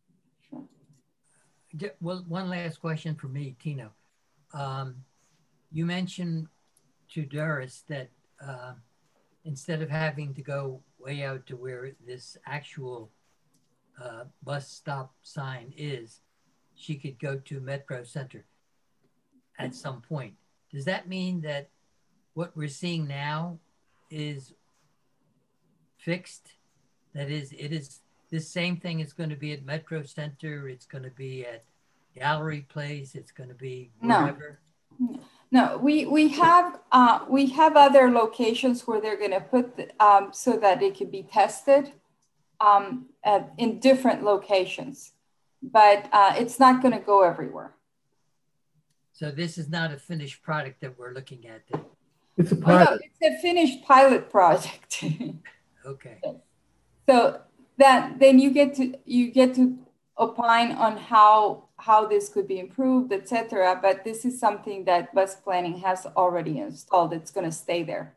Speaker 3: Well, one last question for me, Tino. Um, you mentioned to Doris that uh, instead of having to go way out to where this actual uh, bus stop sign is, she could go to Metro Center at some point. Does that mean that what we're seeing now is fixed? That is, it is, this same thing is going to be at Metro Center, it's going to be at Gallery Place, it's going to be wherever?
Speaker 5: No, no we, we, have, uh, we have other locations where they're going to put, the, um, so that it can be tested um, at, in different locations, but uh, it's not going to go everywhere.
Speaker 3: So this is not a finished product that we're looking at then?
Speaker 7: It's a
Speaker 5: Oh,
Speaker 7: pilot.
Speaker 5: no, it's a finished pilot project.
Speaker 3: Okay.
Speaker 5: So that then you get to you get to opine on how how this could be improved, et cetera. But this is something that bus planning has already installed. It's going to stay there.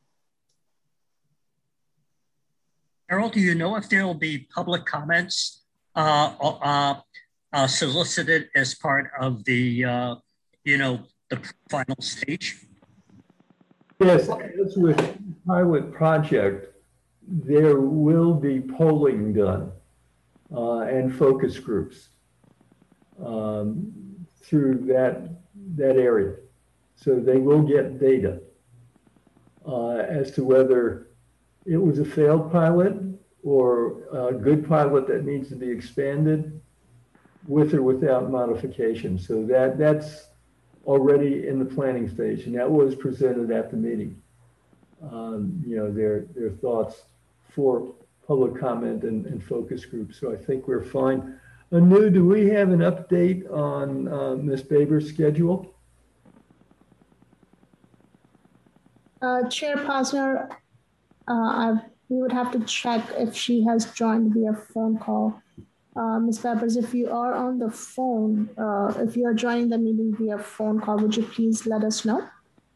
Speaker 8: Carol, do you know if there will be public comments uh, uh, uh, solicited as part of the, uh, you know, the final stage?
Speaker 7: Yes, as with pilot project, there will be polling done uh, and focus groups um, through that, that area. So they will get data uh, as to whether it was a failed pilot or a good pilot that needs to be expanded with or without modification. So that, that's already in the planning stage, and that was presented at the meeting. Um, you know, their, their thoughts for public comment and, and focus groups. So I think we're fine. Anu, do we have an update on uh, Miz Baber's schedule?
Speaker 1: Uh, Chair Posner, uh, I, we would have to check if she has joined via phone call. Uh, Miz Peppers, if you are on the phone, uh, if you are joining the meeting via phone call, would you please let us know?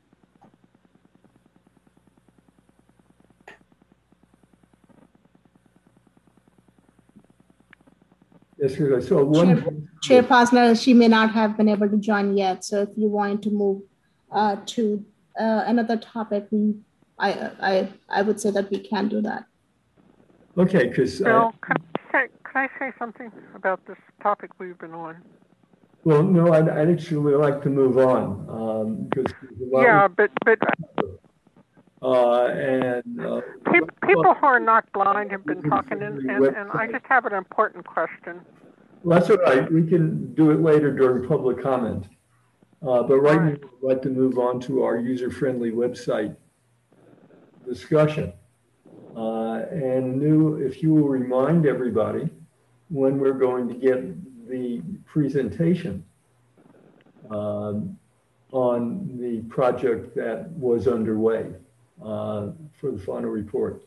Speaker 7: Yes, because I saw one.
Speaker 1: Chair, Chair Posner, she may not have been able to join yet. So if you wanted to move uh, to uh, another topic, we, I, I, I would say that we can do that.
Speaker 7: Okay, because.
Speaker 4: Bill, can I, say, can I say something about this topic we've been on?
Speaker 7: Well, no, I'd, I'd actually like to move on um, because.
Speaker 4: Yeah, but but
Speaker 7: Uh, and uh,
Speaker 4: people, people who are not blind have been talking, and, and, and I just have an important question.
Speaker 7: Well, that's all right. We can do it later during public comment. Uh, but right, right now, I'd like to move on to our user-friendly website discussion. Uh, and new, if you will remind everybody when we're going to get the presentation um, on the project that was underway uh, for the final report.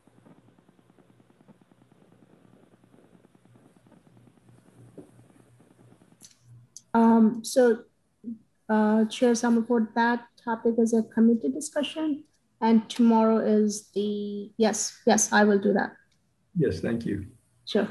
Speaker 1: Um, so, uh, Chair Summerford, that topic is a committee discussion, and tomorrow is the, yes, yes, I will do that.
Speaker 7: Yes, thank you.
Speaker 1: Sure.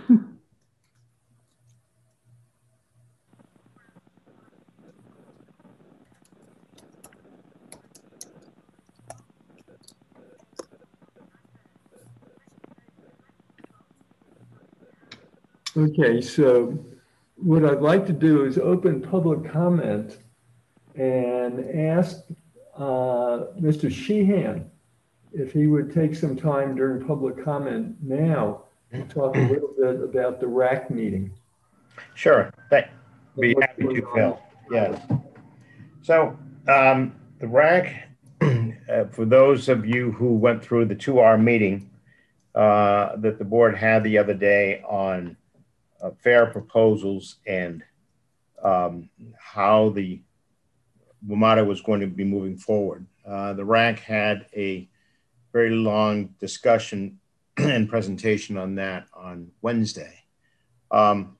Speaker 7: Okay, so what I'd like to do is open public comment and ask uh, Mister Sheehan if he would take some time during public comment now to talk a little bit about the R A C meeting.
Speaker 2: Sure, that be happy to, Phil. Yes. So um, the R A C, uh, for those of you who went through the two hour meeting uh, that the board had the other day on uh, fair proposals and um, how the WMATA was going to be moving forward. Uh, the R A C had a very long discussion and presentation on that on Wednesday. Um,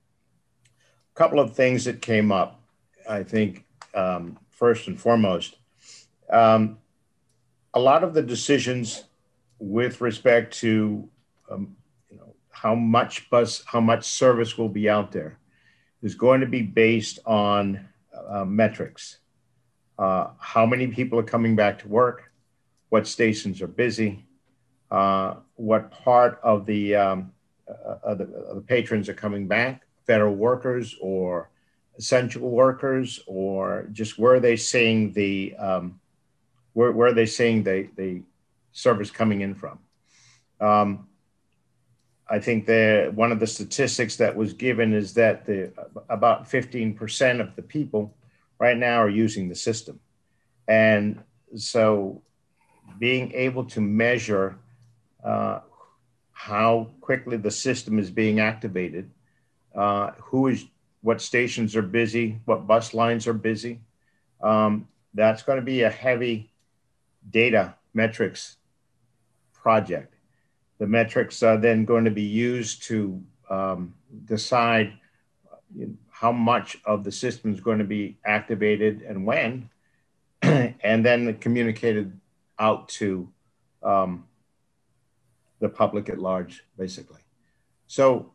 Speaker 2: a couple of things that came up, I think, um, first and foremost, um, a lot of the decisions with respect to um, you know, how much bus, how much service will be out there is going to be based on uh, metrics. Uh, how many people are coming back to work, what stations are busy, uh, what part of the, um, uh, of the, of the patrons are coming back, federal workers or essential workers, or just where are they seeing the, um, where, where are they seeing the, the service coming in from? Um, I think the, one of the statistics that was given is that the, about fifteen percent of the people right now are using the system. And so being able to measure uh, how quickly the system is being activated, uh, who is, what stations are busy, what bus lines are busy, um, that's going to be a heavy data metrics project. The metrics are then going to be used to um, decide how much of the system is going to be activated and when, and then communicated out to um, the public at large, basically. So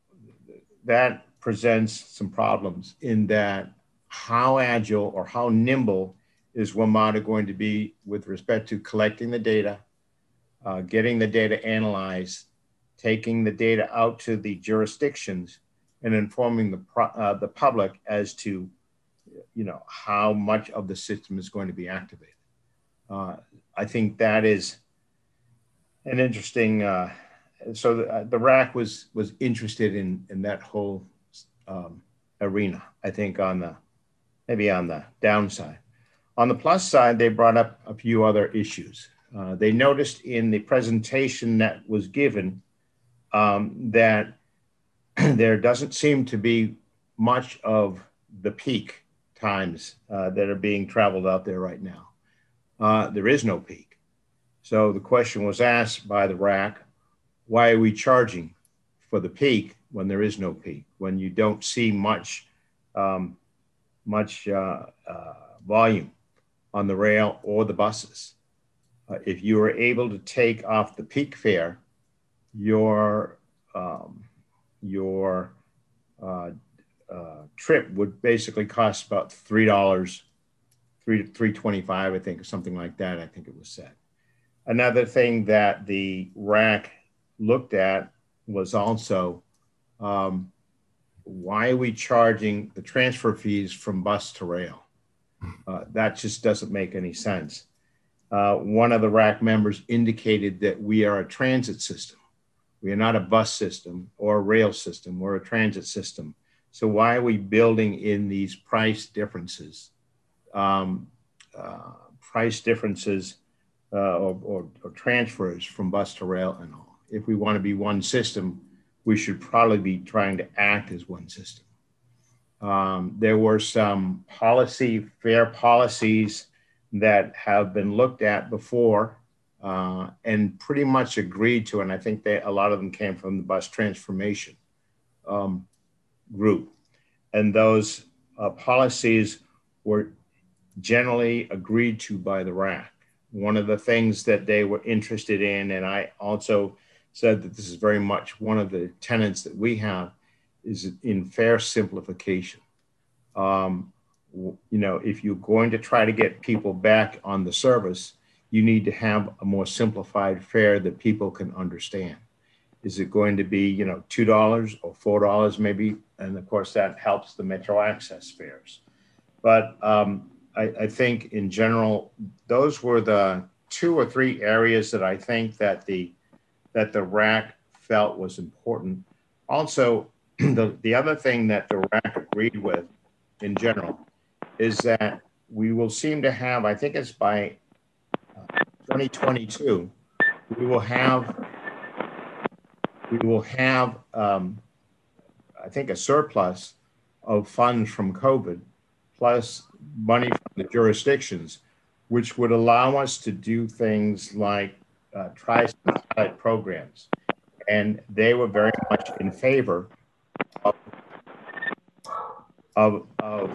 Speaker 2: that presents some problems in that how agile or how nimble is WMATA going to be with respect to collecting the data, uh, getting the data analyzed, taking the data out to the jurisdictions, and informing the pro uh, the public as to, you know, how much of the system is going to be activated. Uh, I think that is an interesting. Uh, so the, uh, the R A C was was interested in in that whole um, arena. I think on the maybe on the downside. On the plus side, they brought up a few other issues. Uh, they noticed in the presentation that was given um, that there doesn't seem to be much of the peak times uh, that are being traveled out there right now. Uh, there is no peak. So the question was asked by the R A C, why are we charging for the peak when there is no peak, when you don't see much, um, much uh, uh, volume on the rail or the buses? Uh, if you were able to take off the peak fare, your, um, your uh, uh, trip would basically cost about three dollars, three to three twenty-five, I think, or something like that. I think it was said. Another thing that the R A C looked at was also um, why are we charging the transfer fees from bus to rail? Uh, that just doesn't make any sense. uh, one of the R A C members indicated that we are a transit system. We are not a bus system or a rail system. We're a transit system. So why are we building in these price differences, um, uh, price differences uh, or, or, or transfers from bus to rail and all? If we want to be one system, we should probably be trying to act as one system. Um, there were some policy, fare policies that have been looked at before uh, and pretty much agreed to, and I think they, a lot of them came from the bus transformation um, group. And those uh, policies were generally agreed to by the R A C. One of the things that they were interested in, and I also said that this is very much one of the tenets that we have, is in fare simplification. Um, you know, if you're going to try to get people back on the service, you need to have a more simplified fare that people can understand. Is it going to be, you know, two dollars or four dollars maybe? And of course that helps the Metro Access fares. But um, I, I think in general, those were the two or three areas that I think that the that the R A C felt was important. Also, the, the other thing that the R A C agreed with in general is that we will seem to have, I think it's by uh, twenty twenty-two, we will have, we will have, um, I think a surplus of funds from COVID plus money from the jurisdictions, which would allow us to do things like uh, try some pilot programs. And they were very much in favor of, of, of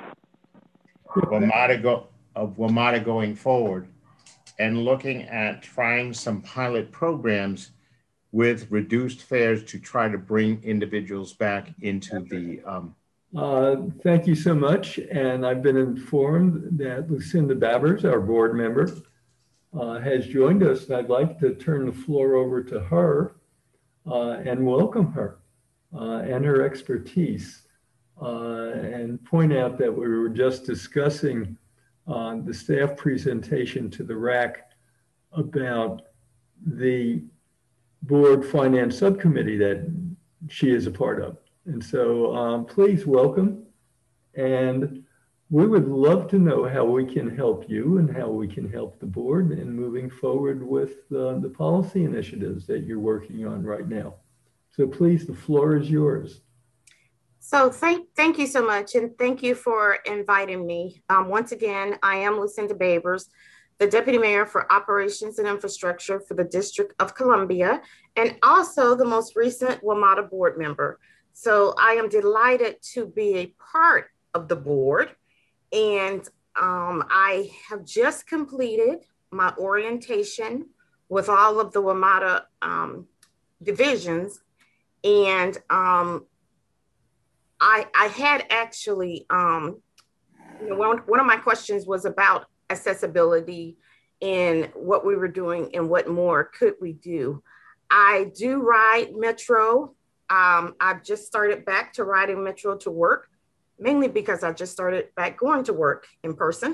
Speaker 2: WMATA, go, of WMATA going forward and looking at trying some pilot programs with reduced fares to try to bring individuals back into the um,
Speaker 7: Uh, thank you so much. And I've been informed that Lucinda Babbers, our board member, uh, has joined us. And I'd like to turn the floor over to her uh, and welcome her uh, and her expertise uh, and point out that we were just discussing uh, the staff presentation to the R A C about the board finance subcommittee that she is a part of. And so um, please welcome, and we would love to know how we can help you and how we can help the board in moving forward with uh, the policy initiatives that you're working on right now. So please, the floor is yours.
Speaker 10: So thank, thank you so much, and thank you for inviting me. Um, once again, I am Lucinda Babbers, the Deputy Mayor for Operations and Infrastructure for the District of Columbia, and also the most recent WMATA board member. So I am delighted to be a part of the board, and um, I have just completed my orientation with all of the WMATA um, divisions, and um, I, I had actually, um, you know, one, one of my questions was about accessibility and what we were doing and what more could we do. I do ride Metro. Um, I've just started back to riding Metro to work, mainly because I just started back going to work in person.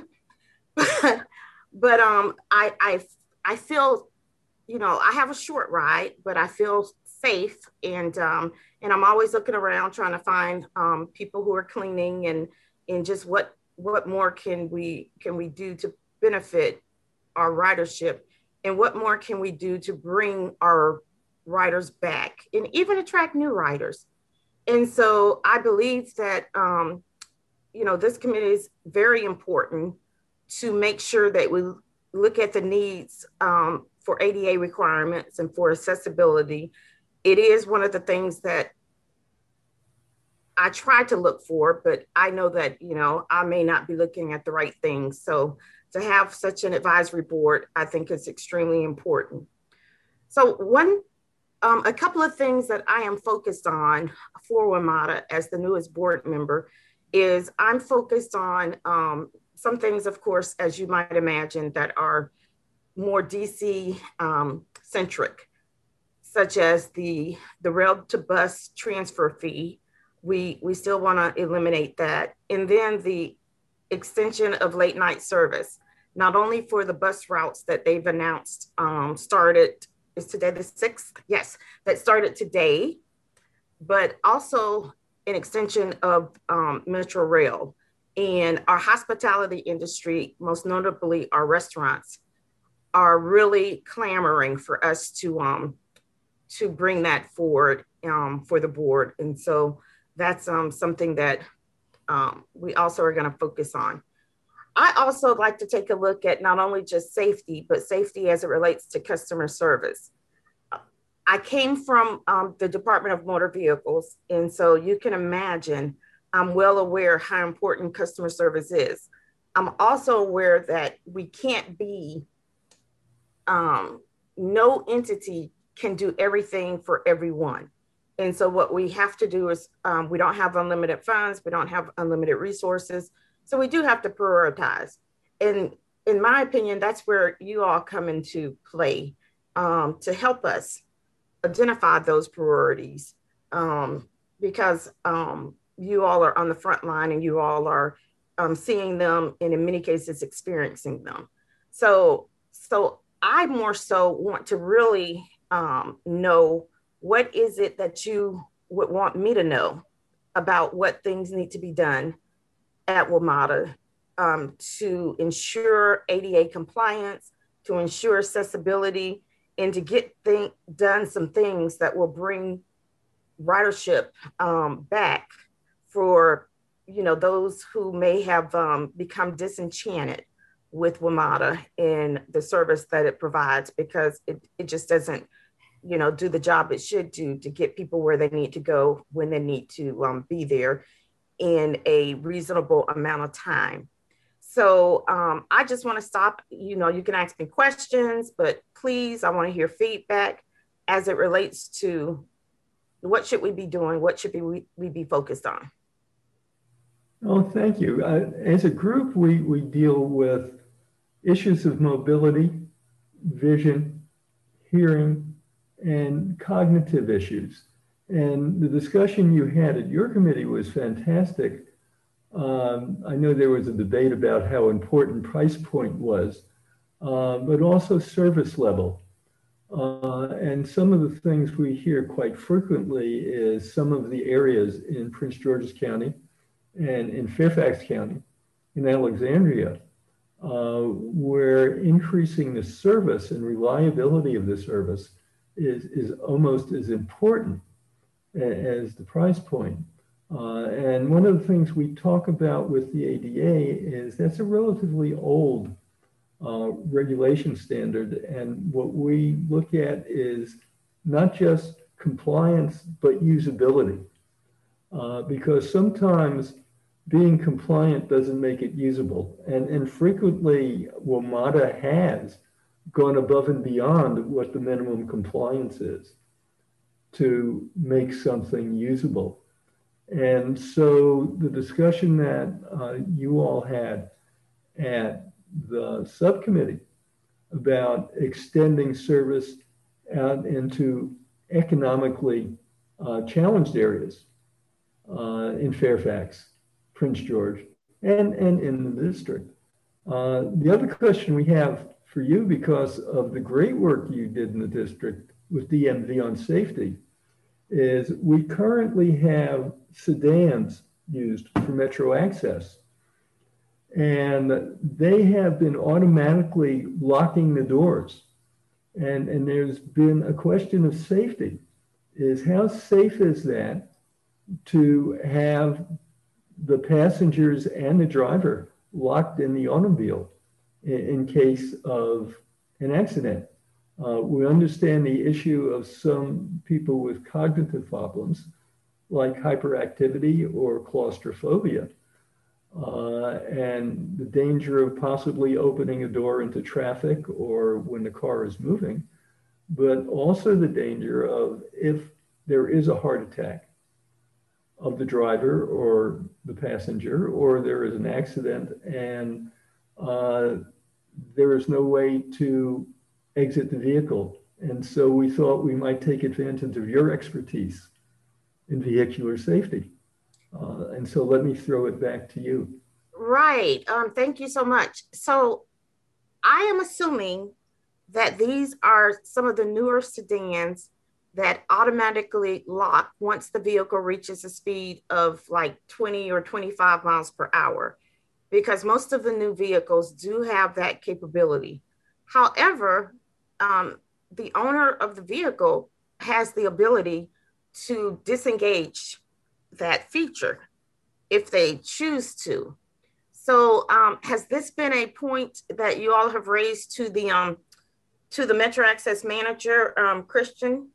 Speaker 10: But um, I, I, I feel, you know, I have a short ride, but I feel safe, and um, and I'm always looking around trying to find um, people who are cleaning, and and just what what more can we can we do to benefit our ridership, and what more can we do to bring our riders back and even attract new riders. And so I believe that, um, you know, this committee is very important to make sure that we look at the needs um, for A D A requirements and for accessibility. It is one of the things that I try to look for, but I know that, you know, I may not be looking at the right things. So to have such an advisory board, I think is extremely important. So one Um, a couple of things that I am focused on for WMATA as the newest board member is I'm focused on um, some things, of course, as you might imagine, that are more D C um, centric, such as the, the rail to bus transfer fee. We, we still want to eliminate that. And then the extension of late night service. not only for the bus routes that they've announced um, started, is today the sixth? Yes, that started today, but also an extension of um, Metro Rail. And our hospitality industry, most notably our restaurants, are really clamoring for us to um, to bring that forward um, for the board. And so that's um, something that um, we also are going to focus on. I also like to take a look at not only just safety, but safety as it relates to customer service. I came from um, the Department of Motor Vehicles, and so you can imagine I'm well aware how important customer service is. I'm also aware that we can't be, um, no entity can do everything for everyone. And so what we have to do is um, we don't have unlimited funds, we don't have unlimited resources. So we do have to prioritize. And in my opinion, that's where you all come into play um, to help us identify those priorities um, because um, you all are on the front line and you all are um, seeing them and in many cases experiencing them. So, so I more so want to really um, know what is it that you would want me to know about what things need to be done at WMATA um, to ensure A D A compliance, to ensure accessibility, and to get think, done some things that will bring ridership um, back for, you know, those who may have um, become disenchanted with WMATA and the service that it provides, because it, it just doesn't, you know, do the job it should do to get people where they need to go when they need to um, be there in a reasonable amount of time. So um, I just want to stop, you know, you can ask me questions, but please, I want to hear feedback as it relates to what should we be doing? What should be, we, we be focused on?
Speaker 7: Oh, thank you. Uh, as a group, we, we deal with issues of mobility, vision, hearing, and cognitive issues. And the discussion you had at your committee was fantastic. Um, I know there was a debate about how important price point was, uh, but also service level. Uh, and some of the things we hear quite frequently is some of the areas in Prince George's County and in Fairfax County, in Alexandria, uh, where increasing the service and reliability of the service is, is almost as important as the price point. Uh, and one of the things we talk about with the A D A is that's a relatively old uh, regulation standard. And what we look at is not just compliance, but usability. Uh, because sometimes being compliant doesn't make it usable. And, and frequently, WMATA has gone above and beyond what the minimum compliance is to make something usable. And so the discussion that uh, you all had at the subcommittee about extending service out into economically uh, challenged areas uh, in Fairfax, Prince George, and, and in the district. Uh, the other question we have for you, because of the great work you did in the district with D M V on safety, is we currently have sedans used for Metro Access. And they have been automatically locking the doors. And, and there's been a question of safety, is how safe is that to have the passengers and the driver locked in the automobile in, in case of an accident? Uh, we understand the issue of some people with cognitive problems like hyperactivity or claustrophobia, uh, and the danger of possibly opening a door into traffic or when the car is moving, but also the danger of if there is a heart attack of the driver or the passenger, or there is an accident and uh, there is no way to exit the vehicle. And so we thought we might take advantage of your expertise in vehicular safety. Uh, and so let me throw it back to you.
Speaker 10: Right. Um, thank you so much. So I am assuming that these are some of the newer sedans that automatically lock once the vehicle reaches a speed of like twenty or twenty-five miles per hour, because most of the new vehicles do have that capability. However, um, the owner of the vehicle has the ability to disengage that feature if they choose to. So um, has this been a point that you all have raised to the um, to the Metro Access manager, um, Christian?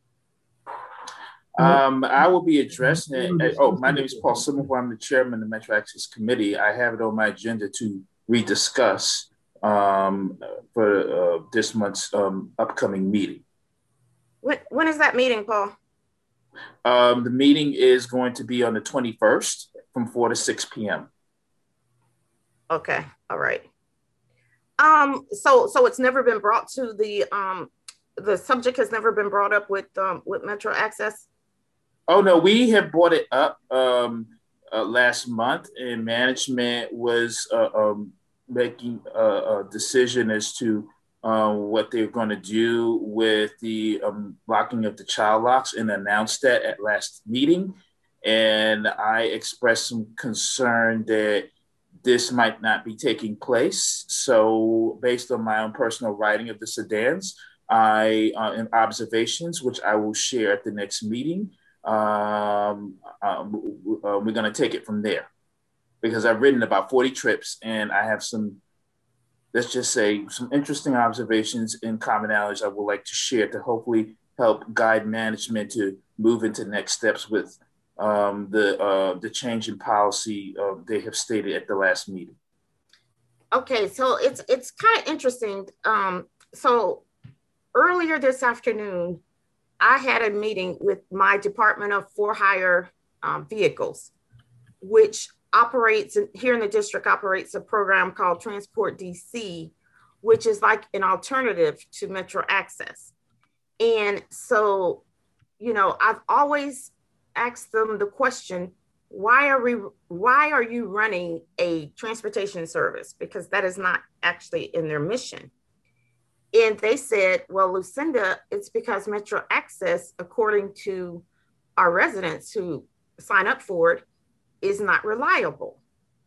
Speaker 11: Um, I will be addressing it. Oh, my name is Paul Summerford. I'm the chairman of the Metro Access Committee. I have it on my agenda to rediscuss um, for uh, this month's um, upcoming meeting.
Speaker 10: When, when is that meeting, Paul?
Speaker 11: Um, the meeting is going to be on the twenty-first from four to six p.m.
Speaker 10: Okay, all right. Um, so so it's never been brought to the um, the subject has never been brought up with um, with Metro Access.
Speaker 11: Oh no, we have brought it up um, uh, last month, and management was uh, um, making a, a decision as to uh, what they're going to do with the um, locking of the child locks, and announced that at last meeting. And I expressed some concern that this might not be taking place. So based on my own personal writing of the sedans, I uh, and observations, which I will share at the next meeting, um, um, uh, we're going to take it from there, because I've written about forty trips and I have some, let's just say, some interesting observations and commonalities I would like to share to hopefully help guide management to move into next steps with um, the uh, the change in policy uh, they have stated at the last meeting.
Speaker 10: Okay, so it's it's kind of interesting. Um, so earlier this afternoon, I had a meeting with my Department of For-Hire um, Vehicles, which operates in, here in the district operates a program called Transport D C, which is like an alternative to Metro Access. And so, you know, I've always asked them the question, why are we, why are you running a transportation service? Because that is not actually in their mission. And they said, well, Lucinda, it's because Metro Access, according to our residents who sign up for it, is not reliable.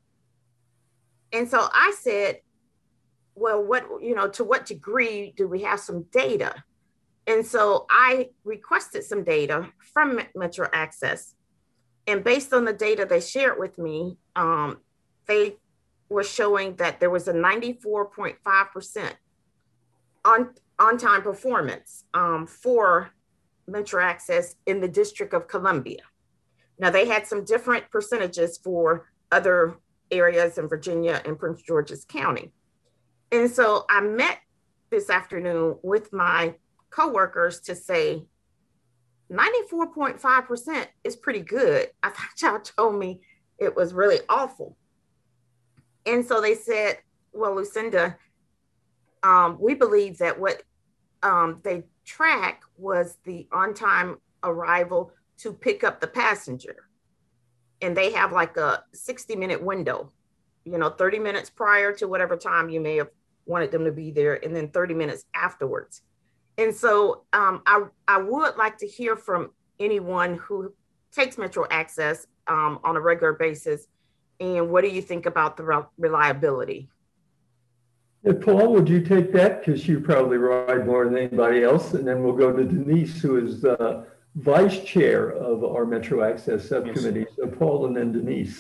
Speaker 10: And so I said, well, what, you know, to what degree do we have some data? And so I requested some data from Metro Access. And based on the data they shared with me, um, they were showing that there was a ninety-four point five percent on on-time performance um, for Metro Access in the District of Columbia. Now, they had some different percentages for other areas in Virginia and Prince George's County. And so I met this afternoon with my coworkers to say, ninety-four point five percent is pretty good. I thought y'all told me it was really awful. And so they said, well, Lucinda, um, we believe that what um, they track was the on-time arrival to pick up the passenger. And they have like a sixty minute window, you know, thirty minutes prior to whatever time you may have wanted them to be there, and then thirty minutes afterwards. And so um, I, I would like to hear from anyone who takes Metro Access um, on a regular basis. And what do you think about the re- reliability?
Speaker 7: Hey, Paul, would you take that? Because you probably ride more than anybody else. And then we'll go to Denise, who is the vice chair of our Metro Access subcommittee. Yes. So Paul and then Denise.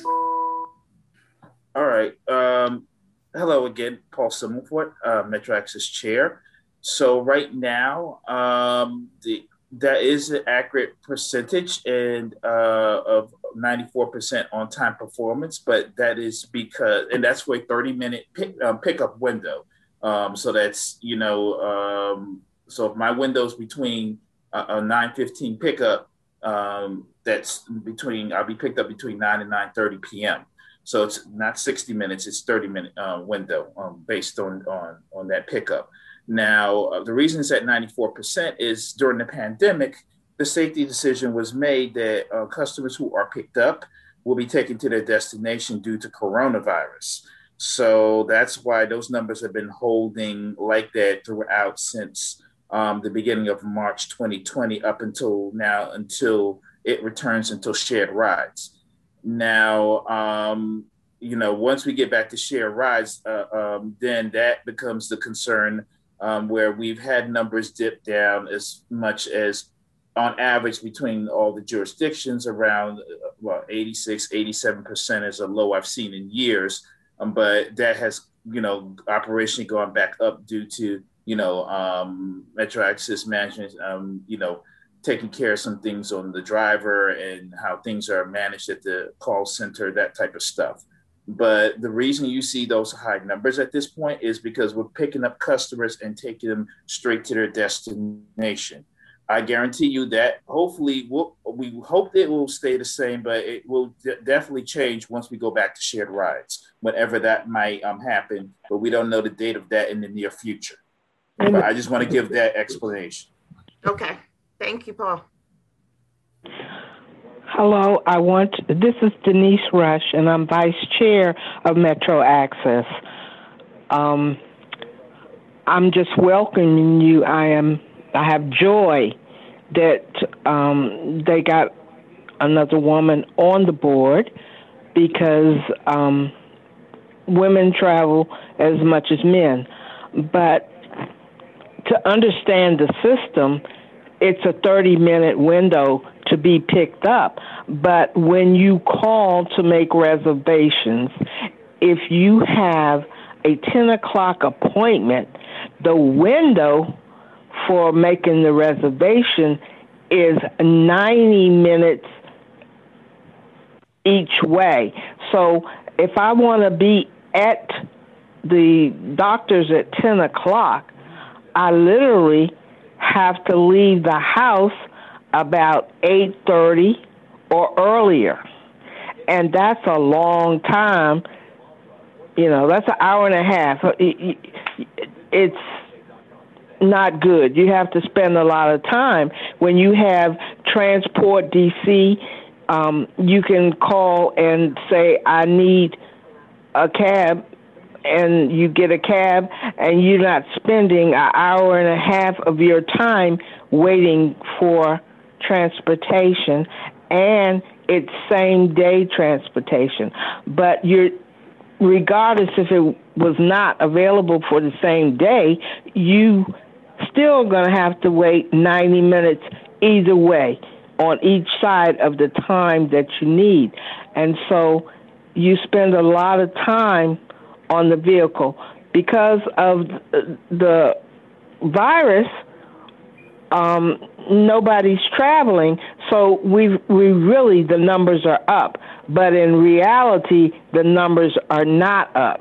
Speaker 11: All right. Um, hello again, Paul Summerford, uh, Metro Access chair. So right now, um, the, that is an accurate percentage and uh, of ninety-four percent on-time performance, but that is because, and that's for a thirty minute pick, um, pickup window. Um, so that's, you know, um, so if my window's between a, a nine fifteen pickup, um, that's between, I'll be picked up between nine and nine thirty p.m. So it's not sixty minutes, it's thirty minute uh, window um, based on, on, on that pickup. Now, uh, the reason it's at ninety-four percent is during the pandemic, the safety decision was made that uh, customers who are picked up will be taken to their destination due to coronavirus. So that's why those numbers have been holding like that throughout since um, the beginning of March twenty twenty up until now, until it returns until shared rides. Now, um, you know, once we get back to shared rides, uh, um, then that becomes the concern um, where we've had numbers dip down as much as on average between all the jurisdictions around, uh, well, eighty-six, eighty-seven percent is a low I've seen in years. Um, but that has, you know, operationally gone back up due to, you know, um, Metro Access Management, um, you know, taking care of some things on the driver and how things are managed at the call center, that type of stuff. But the reason you see those high numbers at this point is because we're picking up customers and taking them straight to their destination. I guarantee you that hopefully we'll, we hope it will stay the same, but it will de- definitely change once we go back to shared rides, whenever that might um, happen. But we don't know the date of that in the near future. But I just want to give that explanation.
Speaker 10: Okay. Thank you, Paul.
Speaker 6: Hello, I want, this is Denise Rush, and I'm Vice Chair of Metro Access. Um, I'm just welcoming you. I am, I have joy that um, they got another woman on the board, because um, women travel as much as men. But to understand the system, it's a thirty minute window to be picked up. But when you call to make reservations, if you have a ten o'clock appointment, the window for making the reservation is ninety minutes each way. So if I want to be at the doctor's at ten o'clock, I literally have to leave the house about eight thirty or earlier. And that's a long time. You know, that's an hour and a half. It's not good. You have to spend a lot of time. When you have Transport D C, um, you can call and say, I need a cab, and you get a cab, and you're not spending an hour and a half of your time waiting for transportation, and it's same day transportation. But you're, regardless if it was not available for the same day, you still going to have to wait ninety minutes either way on each side of the time that you need. And so you spend a lot of time on the vehicle. Because of the virus, um, nobody's traveling, so we we really, the numbers are up. But in reality, the numbers are not up.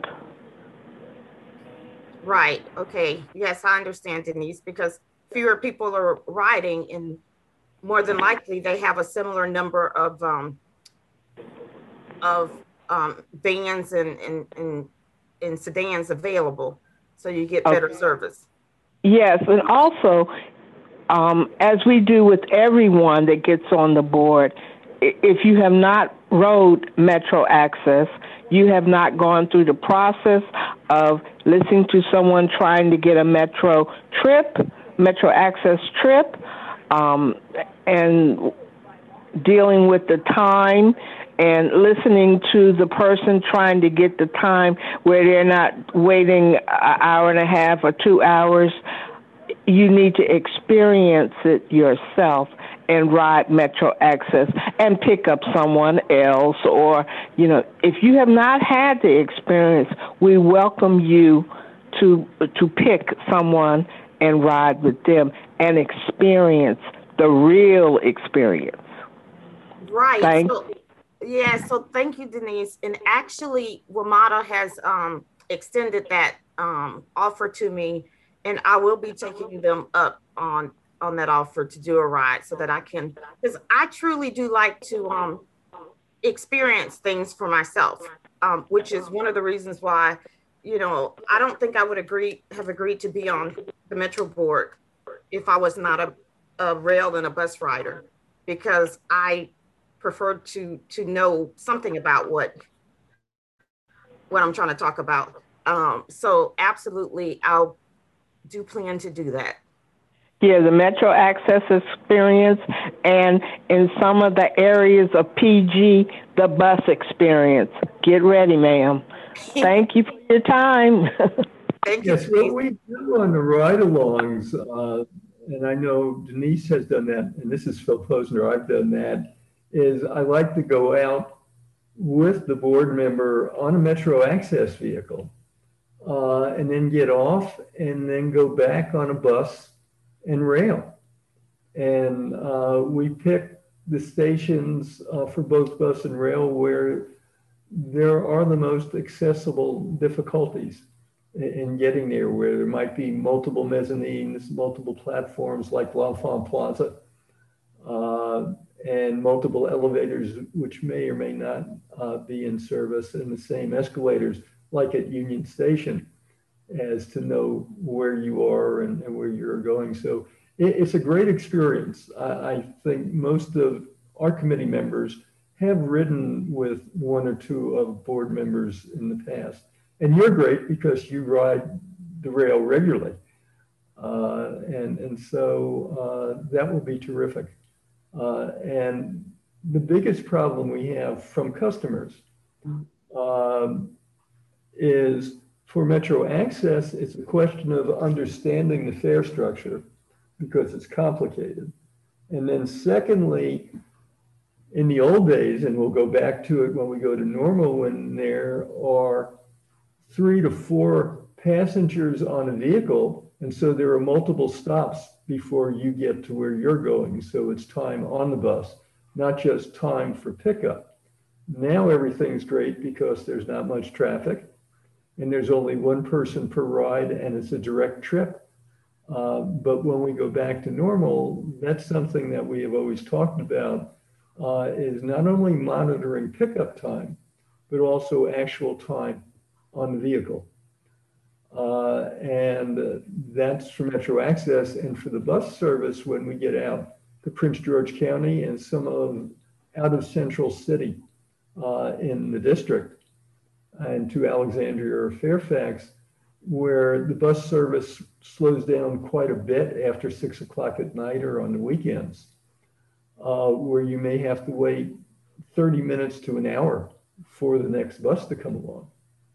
Speaker 10: Right. Okay. Yes, I understand, Denise, because fewer people are riding, and more than likely they have a similar number of um, of um, vans and, and, and, and sedans available, so you get better okay. service.
Speaker 6: Yes, and also, um, as we do with everyone that gets on the board, if you have not rode Metro Access, you have not gone through the process of listening to someone trying to get a Metro trip, Metro Access trip, um, and dealing with the time and listening to the person trying to get the time where they're not waiting an hour and a half or two hours. You need to experience it yourself and ride Metro Access and pick up someone else. Or, you know, if you have not had the experience, we welcome you to to pick someone and ride with them and experience the real experience.
Speaker 10: Right.
Speaker 6: Thank
Speaker 10: so, yeah, so thank you, Denise. And actually, WMATA has um, extended that um, offer to me, and I will be taking them up on on that offer to do a ride so that I can, because I truly do like to um, experience things for myself, um, which is one of the reasons why, you know, I don't think I would agree, have agreed to be on the Metro board if I was not a, a rail and a bus rider, because I prefer to, to know something about what what I'm trying to talk about. Um, so absolutely, I'll do plan to do that.
Speaker 6: Yeah, the Metro Access experience, and in some of the areas of P G, the bus experience. Get ready, ma'am. Thank you for your time.
Speaker 10: Thank
Speaker 7: yes,
Speaker 10: you.
Speaker 7: what we do on the ride-alongs, uh, and I know Denise has done that, and this is Phil Posner, I've done that, is I like to go out with the board member on a Metro Access vehicle, uh, and then get off and then go back on a bus and rail. And uh, we pick the stations uh, for both bus and rail where there are the most accessible difficulties in getting there, where there might be multiple mezzanines, multiple platforms like L'Enfant Plaza, uh, and multiple elevators, which may or may not uh, be in service, and the same escalators like at Union Station, as to know where you are and, and where you're going. So it, it's a great experience. I, I think most of our committee members have ridden with one or two of board members in the past. And you're great because you ride the rail regularly. Uh, and, and so uh, that will be terrific. Uh, and the biggest problem we have from customers um, is for Metro Access, it's a question of understanding the fare structure because it's complicated. And then secondly, in the old days, and we'll go back to it when we go to normal, when there are three to four passengers on a vehicle, and so there are multiple stops before you get to where you're going. So it's time on the bus, not just time for pickup. Now everything's great because there's not much traffic and there's only one person per ride and it's a direct trip. Uh, but when we go back to normal, that's something that we have always talked about, uh, is not only monitoring pickup time, but also actual time on the vehicle. Uh, and uh, that's for Metro Access. And for the bus service, when we get out to Prince George County and some of out of Central City uh, in the district and to Alexandria or Fairfax, where the bus service slows down quite a bit after six o'clock at night or on the weekends, uh, where you may have to wait thirty minutes to an hour for the next bus to come along.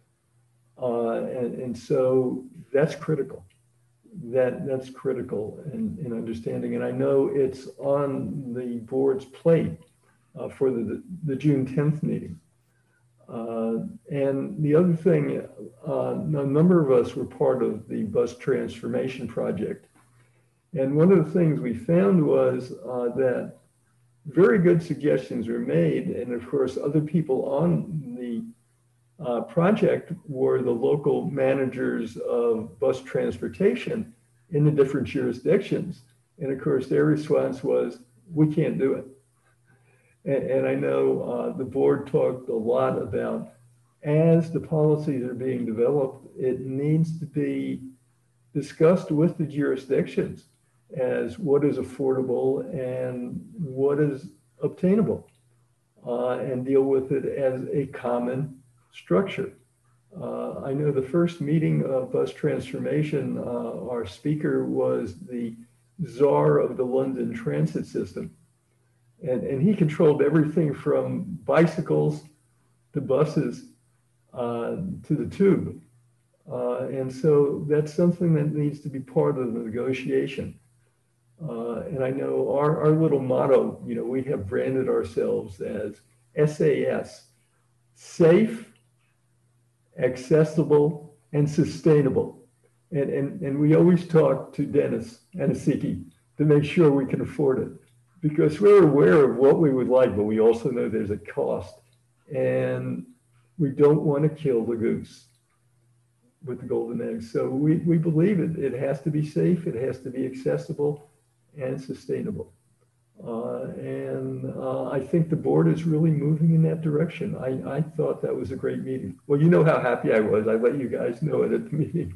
Speaker 7: Uh, and, and so that's critical. That, that's critical in, in understanding. And I know it's on the board's plate uh, for the, the June tenth meeting. Uh, and the other thing, uh, a number of us were part of the bus transformation project. And one of the things we found was uh, that very good suggestions were made. And of course, other people on the uh, project were the local managers of bus transportation in the different jurisdictions. And of course, their response was, we can't do it. And, and I know uh, the board talked a lot about, as the policies are being developed, it needs to be discussed with the jurisdictions as what is affordable and what is obtainable, uh, and deal with it as a common structure. Uh, I know the first meeting of bus transformation, uh, our speaker was the czar of the London transit system. And, and he controlled everything from bicycles to buses uh, to the tube. Uh, and so that's something that needs to be part of the negotiation. Uh, and I know our, our little motto, you know, we have branded ourselves as S A S, safe, accessible, and sustainable. And, and, and we always talk to Dennis Anasiki to make sure we can afford it, because we're aware of what we would like, but we also know there's a cost. And we don't want to kill the goose with the golden egg. So we, we believe it, it has to be safe, it has to be accessible and sustainable. Uh, and uh, I think the board is really moving in that direction. I, I thought that was a great meeting. Well, you know how happy I was. I let you guys know it at the meeting.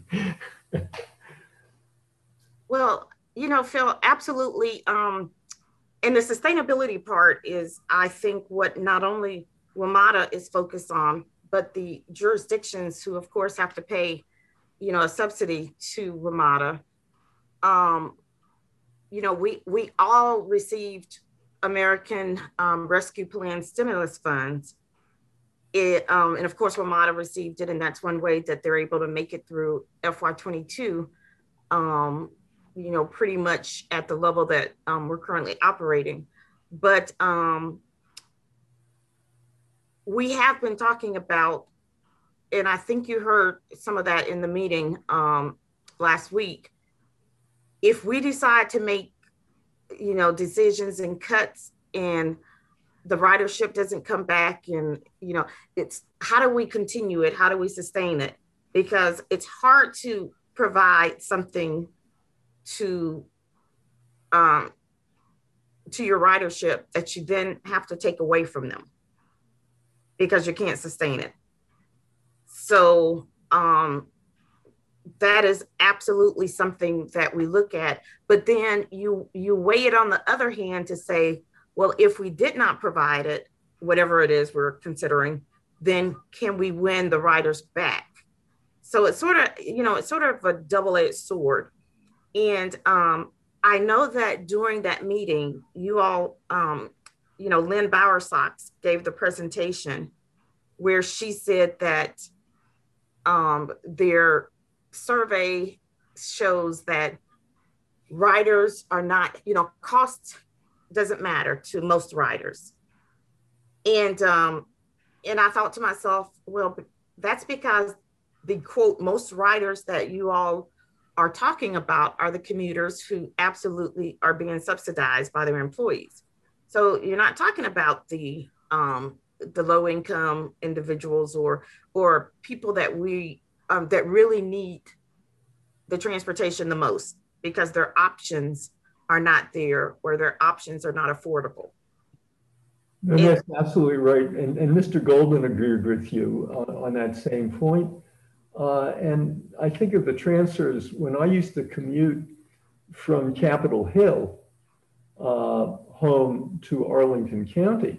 Speaker 10: Well, you know, Phil, absolutely. Um, and the sustainability part is, I think, what not only WMATA is focused on, but the jurisdictions who, of course, have to pay, you know, a subsidy to WMATA, um, you know, we we all received American um, Rescue Plan stimulus funds. It, um, and of course, WMATA received it, and that's one way that they're able to make it through F Y twenty-two, um, you know, pretty much at the level that um, we're currently operating. But um, we have been talking about, and I think you heard some of that in the meeting um, last week, if we decide to make, you know, decisions and cuts and the ridership doesn't come back, and, you know, it's how do we continue it? How do we sustain it? Because it's hard to provide something to, um, to your ridership that you then have to take away from them because you can't sustain it. So um, that is absolutely something that we look at. But then you you weigh it on the other hand to say, well, if we did not provide it, whatever it is we're considering, then can we win the riders back? So it's sort of, you know, it's sort of a double-edged sword. And um, I know that during that meeting, you all, um, you know, Lynn Bowersox gave the presentation where she said that um, their survey shows that riders are not, you know, cost doesn't matter to most riders. And, um, and I thought to myself, well, that's because the quote, most riders that you all are talking about are the commuters who absolutely are being subsidized by their employees. So you're not talking about the um, the low income individuals or or people that we um, that really need the transportation the most because their options are not there or their options are not affordable.
Speaker 7: And that's absolutely right. And, and Mister Golden agreed with you on, on that same point. Uh, and I think of the transfers when I used to commute from Capitol Hill uh, home to Arlington County.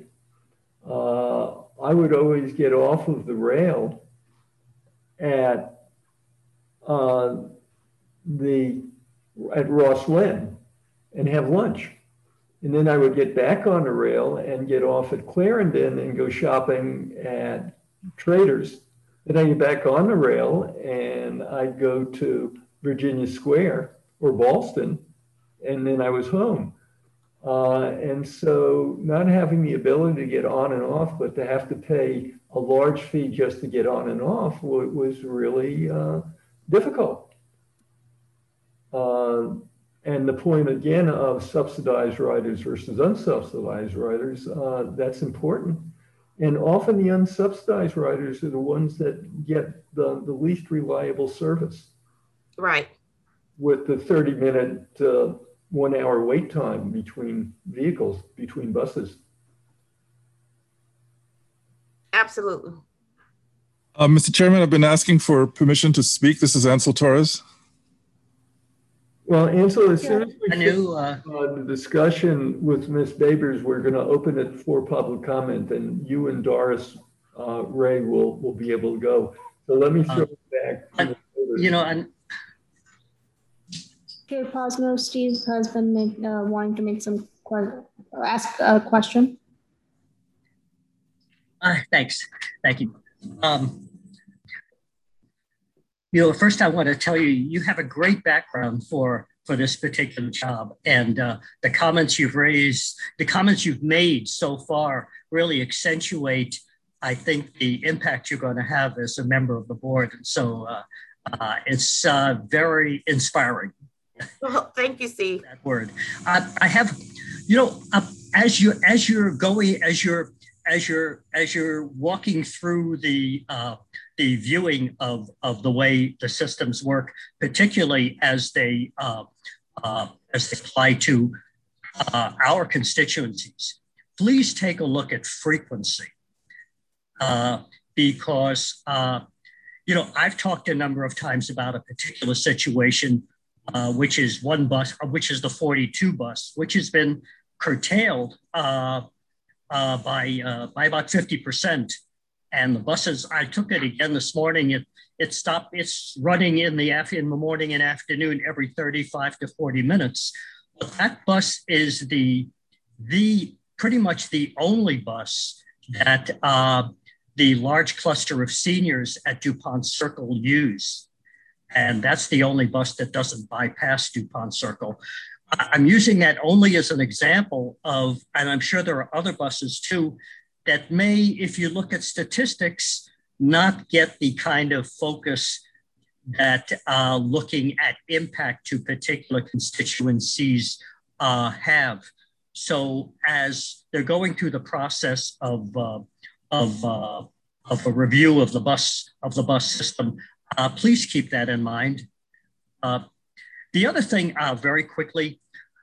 Speaker 7: Uh, I would always get off of the rail at uh, the at Ross Lynn and have lunch. And then I would get back on the rail and get off at Clarendon and go shopping at Traders. Then I get back on the rail and I'd go to Virginia Square or Ballston, and then I was home. Uh, and so not having the ability to get on and off, but to have to pay a large fee just to get on and off was, was really uh, difficult. Uh, and the point again of subsidized riders versus unsubsidized riders, uh, that's important. And often the unsubsidized riders are the ones that get the, the least reliable service.
Speaker 10: Right.
Speaker 7: With the thirty minute, uh, one hour wait time between vehicles, between buses.
Speaker 10: Absolutely.
Speaker 12: Uh, Mister Chairman, I've been asking for permission to speak. This is Ansel Torres.
Speaker 7: Well, Ansel, as soon as we
Speaker 8: I knew, uh,
Speaker 7: uh, the discussion with Miz Babers, we're going to open it for public comment, and you and Doris uh, Ray will will be able to go. So let me throw uh, it back.
Speaker 8: To you know, and
Speaker 1: Chair Posner, Steve has been make, uh, wanting to make some ask a question.
Speaker 8: Uh, thanks, thank you. Um, You know, first I want to tell you, you have a great background for, for this particular job. And uh, the comments you've raised, the comments you've made so far really accentuate, I think, the impact you're going to have as a member of the board. And so uh, uh, it's uh, very inspiring.
Speaker 10: Well, thank you, Steve.
Speaker 8: That word. Uh, I have, you know, uh, as you as you're going, as you're as you're as you're walking through the uh, the viewing of, of the way the systems work, particularly as they uh, uh, as they apply to uh, our constituencies, please take a look at frequency, uh, because uh, you know I've talked a number of times about a particular situation, uh, which is one bus, which is the forty-two bus, which has been curtailed uh, uh, by uh, by about fifty percent. And the buses, I took it again this morning. It it stopped. It's running in the in the morning and afternoon every thirty-five to forty minutes. But that bus is the the pretty much the only bus that uh, the large cluster of seniors at DuPont Circle use. And that's the only bus that doesn't bypass DuPont Circle. I'm using that only as an example of, and I'm sure there are other buses too, that may, if you look at statistics, not get the kind of focus that uh, looking at impact to particular constituencies uh, have. So as they're going through the process of, uh, of, uh, of a review of the bus, of the bus system, uh, please keep that in mind. Uh, the other thing, uh, very quickly,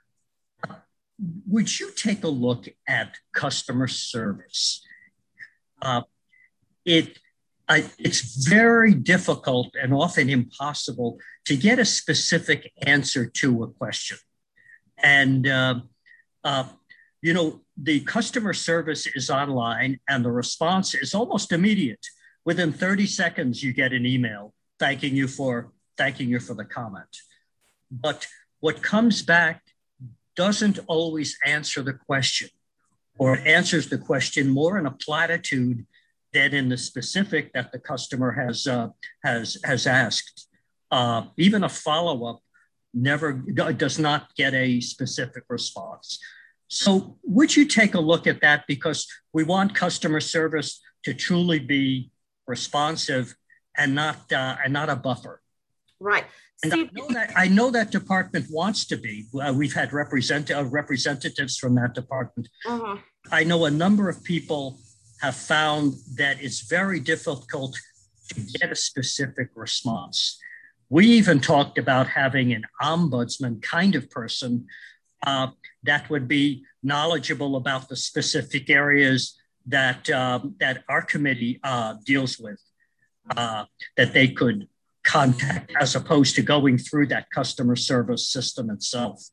Speaker 8: would you take a look at customer service? Uh, it, I, it's very difficult and often impossible to get a specific answer to a question. And, uh, uh, you know, the customer service is online and the response is almost immediate. Within thirty seconds, you get an email thanking you for, thanking you for the comment. But what comes back doesn't always answer the question, or answers the question more in a platitude than in the specific that the customer has uh, has has asked. Uh, even a follow-up never does not get a specific response. So would you take a look at that, because we want customer service to truly be responsive and not uh, and not a buffer.
Speaker 10: Right.
Speaker 8: And I know that I know that department wants to be. Uh, we've had represent, uh, representatives from that department. Uh-huh. I know a number of people have found that it's very difficult to get a specific response. We even talked about having an ombudsman kind of person uh, that would be knowledgeable about the specific areas that um, that our committee uh, deals with, uh, that they could contact, as opposed to going through that customer service system itself.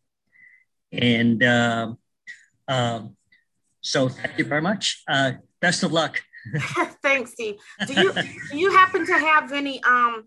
Speaker 8: And uh, uh, so thank you very much. Uh, best of luck.
Speaker 10: Thanks, Steve. Do you do you happen to have any um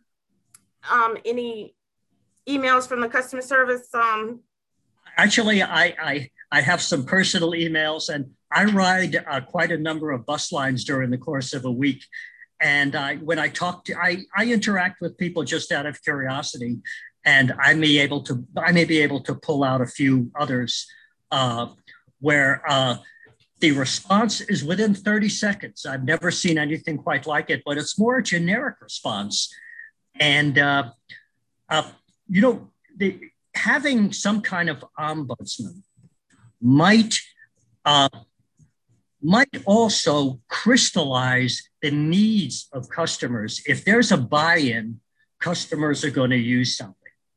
Speaker 10: um any emails from the customer service? Um,
Speaker 8: Actually, I I I have some personal emails, and I ride uh, quite a number of bus lines during the course of a week. And I, when I talk to, I, I interact with people just out of curiosity, and I may able to, I may be able to pull out a few others uh, where uh, the response is within thirty seconds. I've never seen anything quite like it, but it's more a generic response. And, uh, uh, you know, the, having some kind of ombudsman might, uh, might also crystallize the needs of customers. If there's a buy-in, customers are going to use something.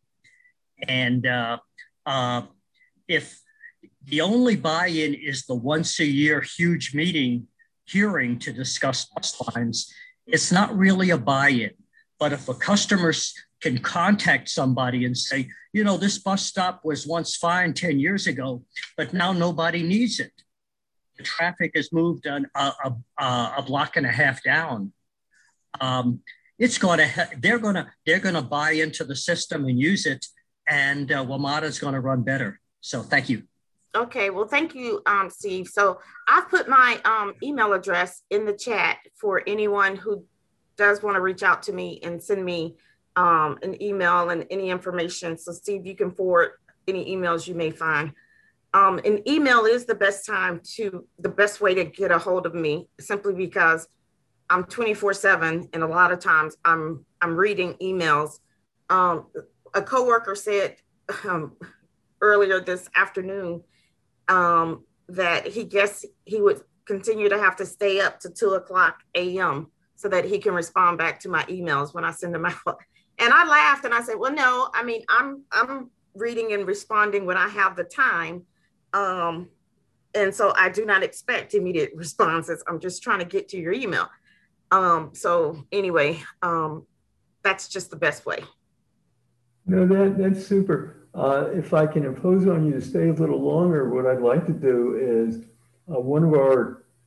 Speaker 8: And uh, uh, if the only buy-in is the once a year huge meeting hearing to discuss bus lines, it's not really a buy-in. But if a customer can contact somebody and say, you know, this bus stop was once fine ten years ago, but now nobody needs it. The traffic has moved on a, a, a block and a half down. Um, it's going to, they're going to, they're going to buy into the system and use it, and uh, WMATA is going to run better. So thank you.
Speaker 10: Okay, well, thank you, um, Steve. So I've put my um, email address in the chat for anyone who does want to reach out to me and send me um, an email and any information. So Steve, you can forward any emails you may find. Um, an email is the best time to, the best way to get a hold of me, simply because I'm twenty-four seven, and a lot of times I'm I'm reading emails. Um, a coworker said um, earlier this afternoon um, that he guessed he would continue to have to stay up to two o'clock a m so that he can respond back to my emails when I send them out. And I laughed and I said, well, no, I mean, I'm I'm reading and responding when I have the time. Um, and so I do not expect immediate responses. I'm just trying to get to your email. Um, so anyway, um, that's just the best way.
Speaker 7: No, that, that's super. Uh, if I can impose on you to stay a little longer, what I'd like to do is uh, one of our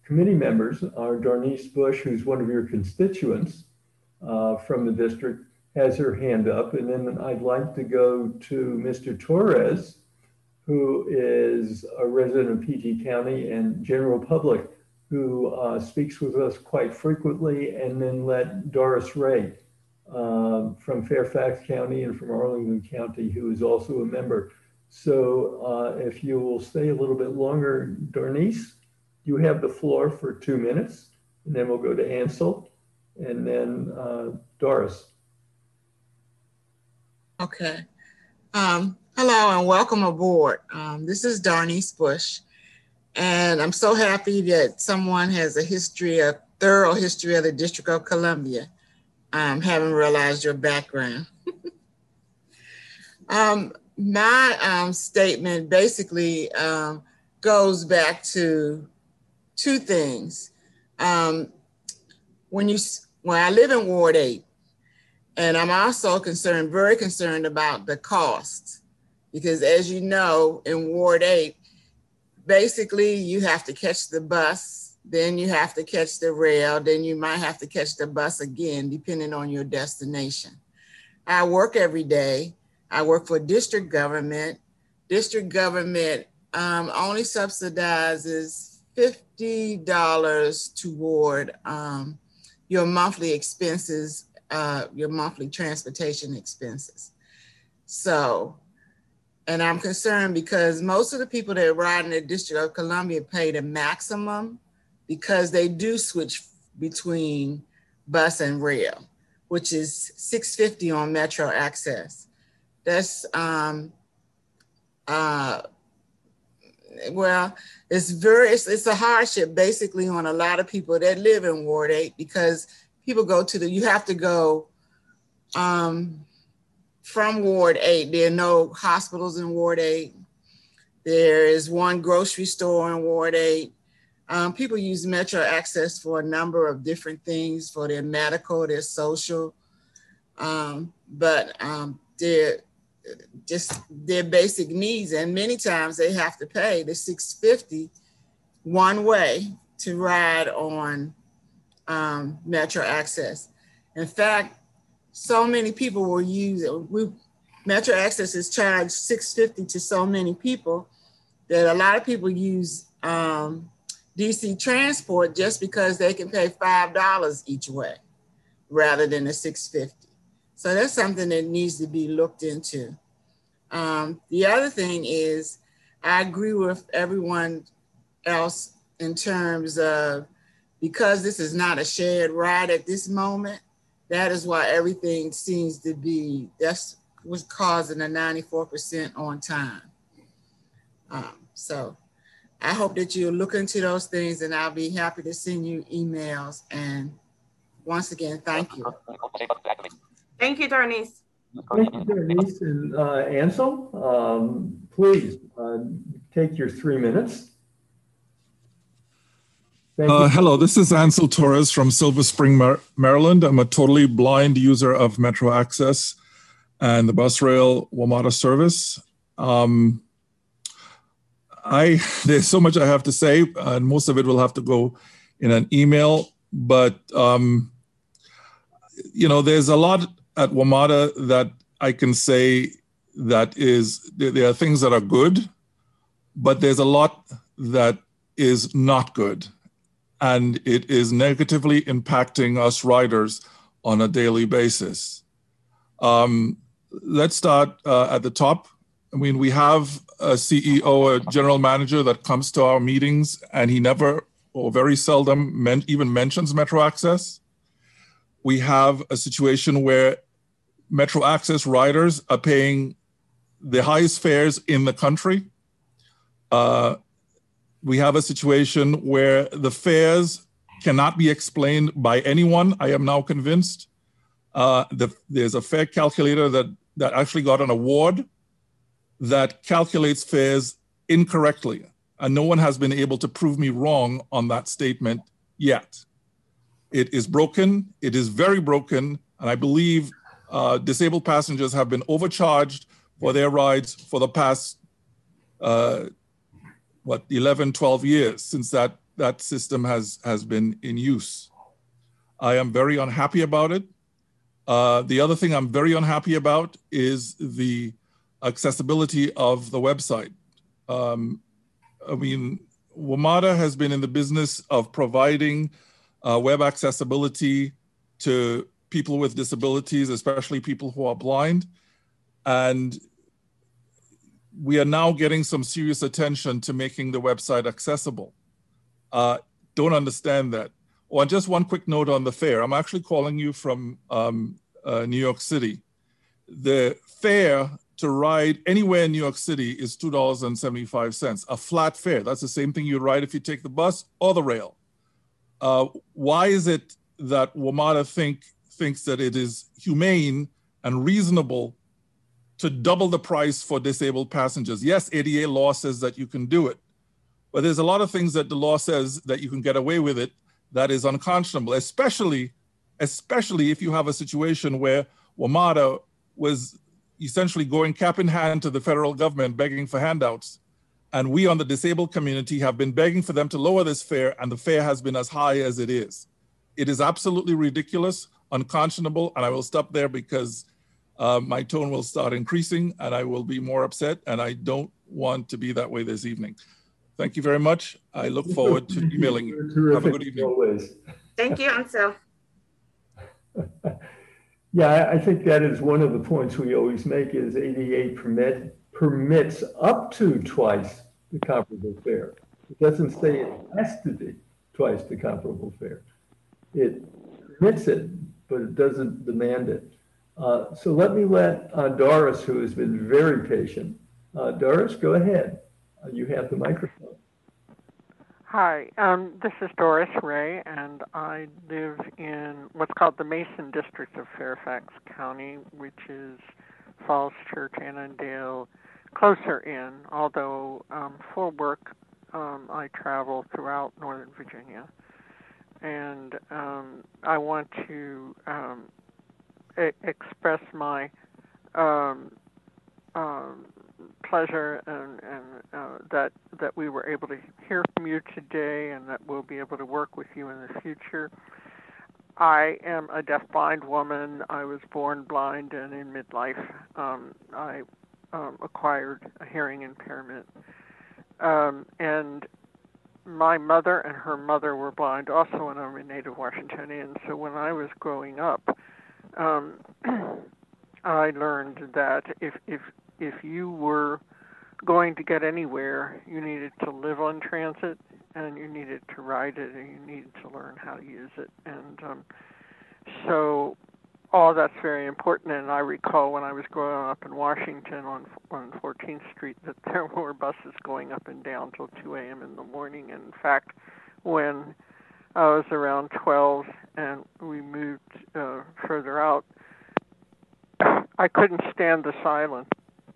Speaker 7: committee members are Darnice Bush, who's one of your constituents uh, from the district, has her hand up. And then I'd like to go to Mister Torres, who is a resident of P G County and general public, who uh, speaks with us quite frequently, and then let Doris Ray um, from Fairfax County and from Arlington County, who is also a member. So uh, if you will stay a little bit longer, Darnice, you have the floor for two minutes, and then we'll go to Ansel, and then uh, Doris.
Speaker 13: Okay. Um, hello and welcome aboard. Um, this is Darnice Bush, and I'm so happy that someone has a history, a thorough history of the District of Columbia. Um, haven't realized your background. um, my um, statement basically um, goes back to two things. Um, when you, when I live in Ward eight, and I'm also concerned, very concerned about the cost, because as you know, in Ward eight, basically you have to catch the bus, then you have to catch the rail, then you might have to catch the bus again, depending on your destination. I work every day. I work for district government. District government um, only subsidizes fifty dollars toward um, your monthly expenses, uh, your monthly transportation expenses. So, and I'm concerned because most of the people that ride in the District of Columbia pay the maximum because they do switch between bus and rail, which is six fifty on Metro Access. That's, um, uh, well, it's very, it's, it's a hardship basically on a lot of people that live in Ward eight, because people go to the, you have to go um, from Ward eight. There are no hospitals in Ward eight. There is one grocery store in Ward eight. Um, people use Metro Access for a number of different things, for their medical, their social, um, but um, their, just their basic needs. And many times they have to pay the six fifty one way to ride on um, Metro Access. In fact, so many people will use it. We, Metro Access is charged six fifty to so many people that a lot of people use um, D C Transport just because they can pay five dollars each way rather than the six fifty. So that's something that needs to be looked into. Um, the other thing is, I agree with everyone else in terms of, because this is not a shared ride at this moment, that is why everything seems to be, that's what's causing a ninety-four percent on time. Um, so I hope that you'll look into those things, and I'll be happy to send you emails. And once again, thank you.
Speaker 10: Thank you, Darnice.
Speaker 7: Thank you, Darnice. And uh, Ansel, um, please uh, take your three minutes. Thank
Speaker 12: Uh,
Speaker 7: you.
Speaker 12: hello, this is Ansel Torres from Silver Spring, Mar Maryland. I'm a totally blind user of Metro Access and the bus rail WMATA service. Um, I there's so much I have to say, and most of it will have to go in an email. But um, you know, there's a lot at WMATA that I can say that is there, there are things that are good, but there's a lot that is not good. And it is negatively impacting us riders on a daily basis. Um, let's start uh, at the top. I mean, we have a C E O, a general manager that comes to our meetings, and he never or very seldom men even mentions Metro Access. We have a situation where Metro Access riders are paying the highest fares in the country. Uh, We have a situation where the fares cannot be explained by anyone, I am now convinced. Uh, the, there's a fare calculator that, that actually got an award that calculates fares incorrectly. And no one has been able to prove me wrong on that statement yet. It is broken, it is very broken, and I believe uh, disabled passengers have been overcharged for their rides for the past uh, what, eleven, twelve years since that that system has, has been in use. I am very unhappy about it. Uh, the other thing I'm very unhappy about is the accessibility of the website. Um, I mean, WMATA has been in the business of providing uh, web accessibility to people with disabilities, especially people who are blind. And we are now getting some serious attention to making the website accessible. Uh, don't understand that. Oh, and just one quick note on the fare. I'm actually calling you from um, uh, New York City. The fare to ride anywhere in New York City is two dollars and seventy-five cents, a flat fare. That's the same thing you ride if you take the bus or the rail. Uh, why is it that WMATA think, thinks that it is humane and reasonable to double the price for disabled passengers? Yes, A D A law says that you can do it, but there's a lot of things that the law says that you can get away with it that is unconscionable, especially, especially if you have a situation where WMATA was essentially going cap in hand to the federal government begging for handouts. And we on the disabled community have been begging for them to lower this fare, and the fare has been as high as it is. It is absolutely ridiculous, unconscionable, and I will stop there because uh, my tone will start increasing and I will be more upset, and I don't want to be that way this evening. Thank you very much. I look forward to emailing you. Have a good evening.
Speaker 7: Always.
Speaker 10: Thank you, Ansel.
Speaker 7: Yeah, I think that is one of the points we always make is A D A permit, permits up to twice the comparable fare. It doesn't say it has to be twice the comparable fare. It permits it, but it doesn't demand it. Uh, so let me let uh, Doris, who has been very patient. Uh, Doris, go ahead. Uh, you have the microphone.
Speaker 4: Hi, um, this is Doris Ray, and I live in what's called the Mason District of Fairfax County, which is Falls Church, Annandale, closer in, although um, for work um, I travel throughout Northern Virginia. And um, I want to um, e- express my um, um, pleasure and, and uh, that that we were able to hear from you today, and that we'll be able to work with you in the future. I am a deaf-blind woman. I was born blind, and in midlife, um, I um, acquired a hearing impairment. Um, and my mother and her mother were blind also, and I'm a native Washingtonian. So when I was growing up, um, I learned that if if if you were going to get anywhere, you needed to live on transit, and you needed to ride it, and you needed to learn how to use it. And um, so all that's very important. And I recall when I was growing up in Washington on on fourteenth Street that there were buses going up and down till two a.m. in the morning. And in fact, when I was around twelve and we moved uh, further out, I couldn't stand the silence.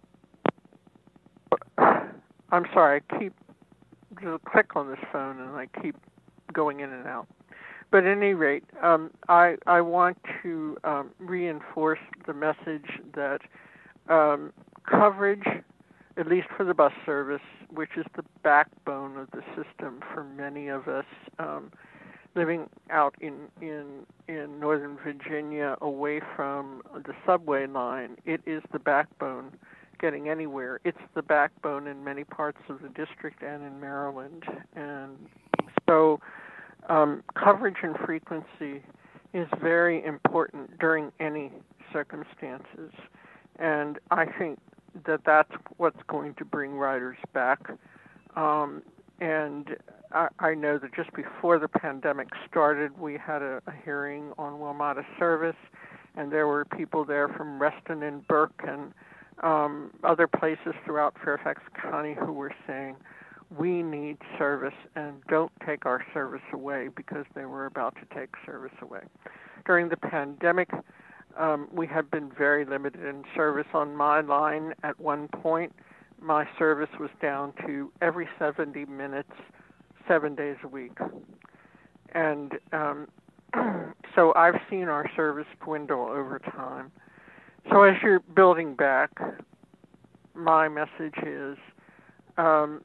Speaker 4: I'm sorry, I keep just click on this phone and I keep going in and out. But at any rate, um, I I want to um, reinforce the message that um, coverage, at least for the bus service, which is the backbone of the system for many of us um, living out in, in in Northern Virginia away from the subway line, it is the backbone getting anywhere. It's the backbone in many parts of the district and in Maryland. And so um, coverage and frequency is very important during any circumstances. And I think that that's what's going to bring riders back. Um, and I, I know that just before the pandemic started, we had a, a hearing on WMATA service, and there were people there from Reston and Burke and um, other places throughout Fairfax County who were saying, we need service and don't take our service away, because they were about to take service away. During the pandemic, um, we have been very limited in service on my line. At one point, my service was down to every seventy minutes, seven days a week. And um, so I've seen our service dwindle over time. So as you're building back, my message is um,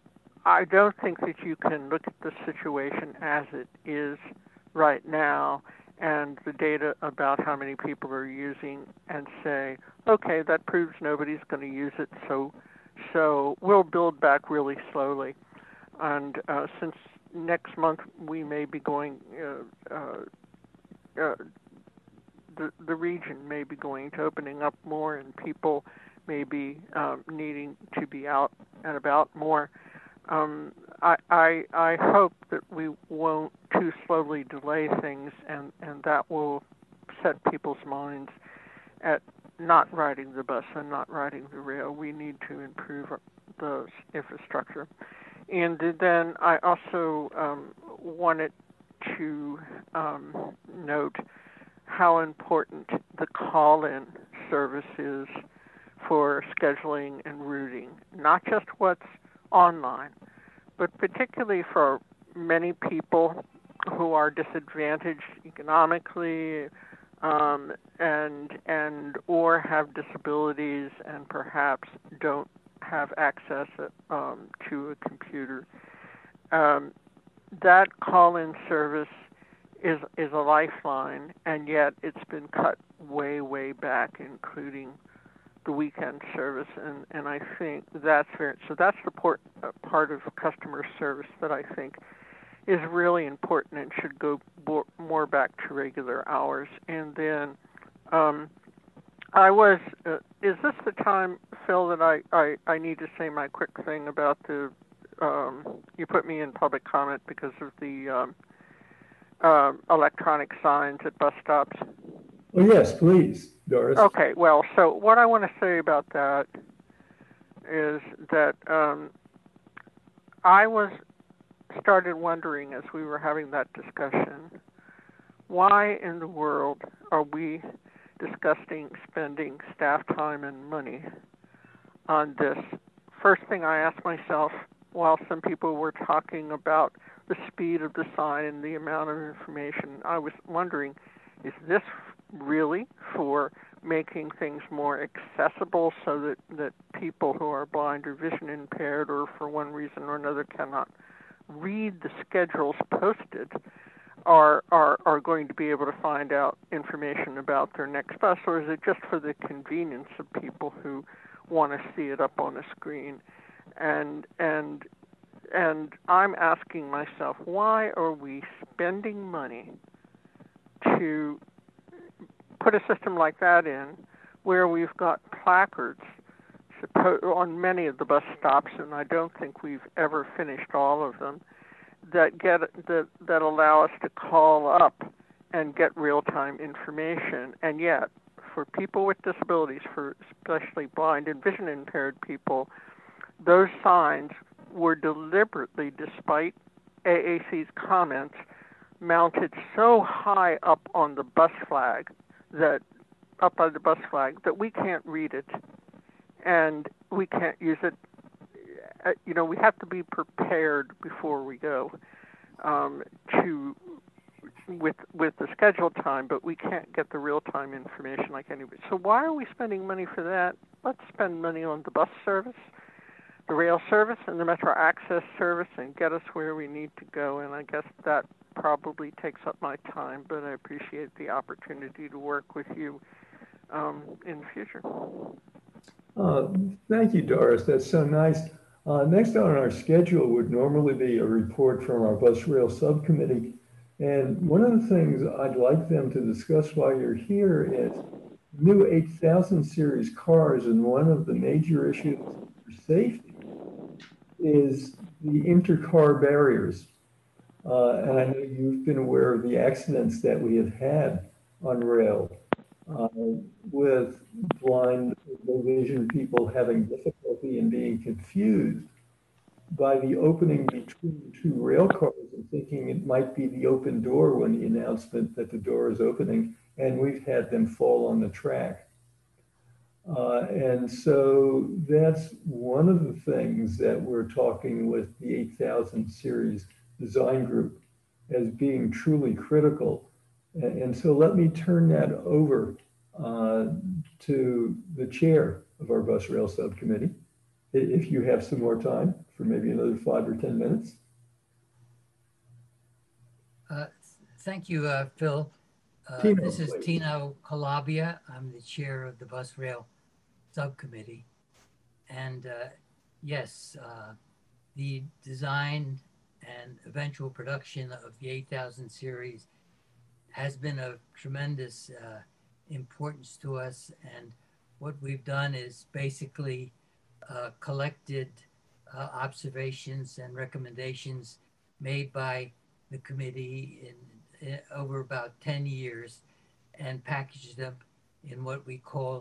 Speaker 4: I don't think that you can look at the situation as it is right now and the data about how many people are using and say, okay, that proves nobody's going to use it, so so we'll build back really slowly. And uh, since next month we may be going, uh, uh, uh, the, the region may be going to opening up more and people may be um, needing to be out and about more. Um, I, I, I hope that we won't too slowly delay things, and, and that will set people's minds at not riding the bus and not riding the rail. We need to improve the infrastructure. And then I also um, wanted to um, note how important the call-in service is for scheduling and routing, not just what's online, but particularly for many people who are disadvantaged economically um, and and or have disabilities and perhaps don't have access um, to a computer. Um, that call-in service is is a lifeline, and yet it's been cut way, way back, including the weekend service, and, and I think that's very, so that's the port, uh, part of customer service that I think is really important and should go bo- more back to regular hours. And then um, I was, uh, is this the time, Phil, that I, I, I need to say my quick thing about the, um, you put me in public comment because of the um, uh, electronic signs at bus stops?
Speaker 7: Oh, yes, please, Doris.
Speaker 4: Okay, well, so what I want to say about that is that um, I was started wondering as we were having that discussion, why in the world are we discussing spending staff time and money on this? First thing I asked myself, while some people were talking about the speed of the sign and the amount of information, I was wondering, is this really for making things more accessible so that, that people who are blind or vision impaired or for one reason or another cannot read the schedules posted are, are, are going to be able to find out information about their next bus, or is it just for the convenience of people who want to see it up on a screen? And, and, and I'm asking myself, why are we spending money to put a system like that in where we've got placards on many of the bus stops, and I don't think we've ever finished all of them, that get that, that allow us to call up and get real-time information. And yet, for people with disabilities, for especially blind and vision impaired people, those signs were deliberately, despite A A C's comments, mounted so high up on the bus flag that up on the bus flag that we can't read it and we can't use it. Uh, you know, we have to be prepared before we go um, to with with the scheduled time, but we can't get the real time information like anybody. So why are we spending money for that? Let's spend money on the bus service, the rail service, and the Metro Access service, and get us where we need to go. And I guess that probably takes up my time, but I appreciate the opportunity to work with you um, in the future.
Speaker 7: Uh, thank you, Doris. That's so nice. Uh, next on our schedule would normally be a report from our bus rail subcommittee. And one of the things I'd like them to discuss while you're here is new eight thousand series cars. And one of the major issues for safety is the inter-car barriers. Uh, and I know you've been aware of the accidents that we have had on rail uh, with blind, low vision people having difficulty and being confused by the opening between two rail cars and thinking it might be the open door when the announcement that the door is opening, and we've had them fall on the track. Uh, and so that's one of the things that we're talking with the eight thousand series design group as being truly critical. And, and so let me turn that over uh, to the chair of our bus rail subcommittee, if you have some more time for maybe another five or ten minutes.
Speaker 3: Uh, thank you, uh, Phil. Uh,
Speaker 7: Tino,
Speaker 3: this is
Speaker 7: please.
Speaker 3: Tino Calabria. I'm the chair of the Bus Rail Subcommittee. And uh, yes, uh, the design and eventual production of the eight thousand series has been of tremendous uh, importance to us. And what we've done is basically uh, collected uh, observations and recommendations made by the committee in, in over about ten years and packaged them in what we call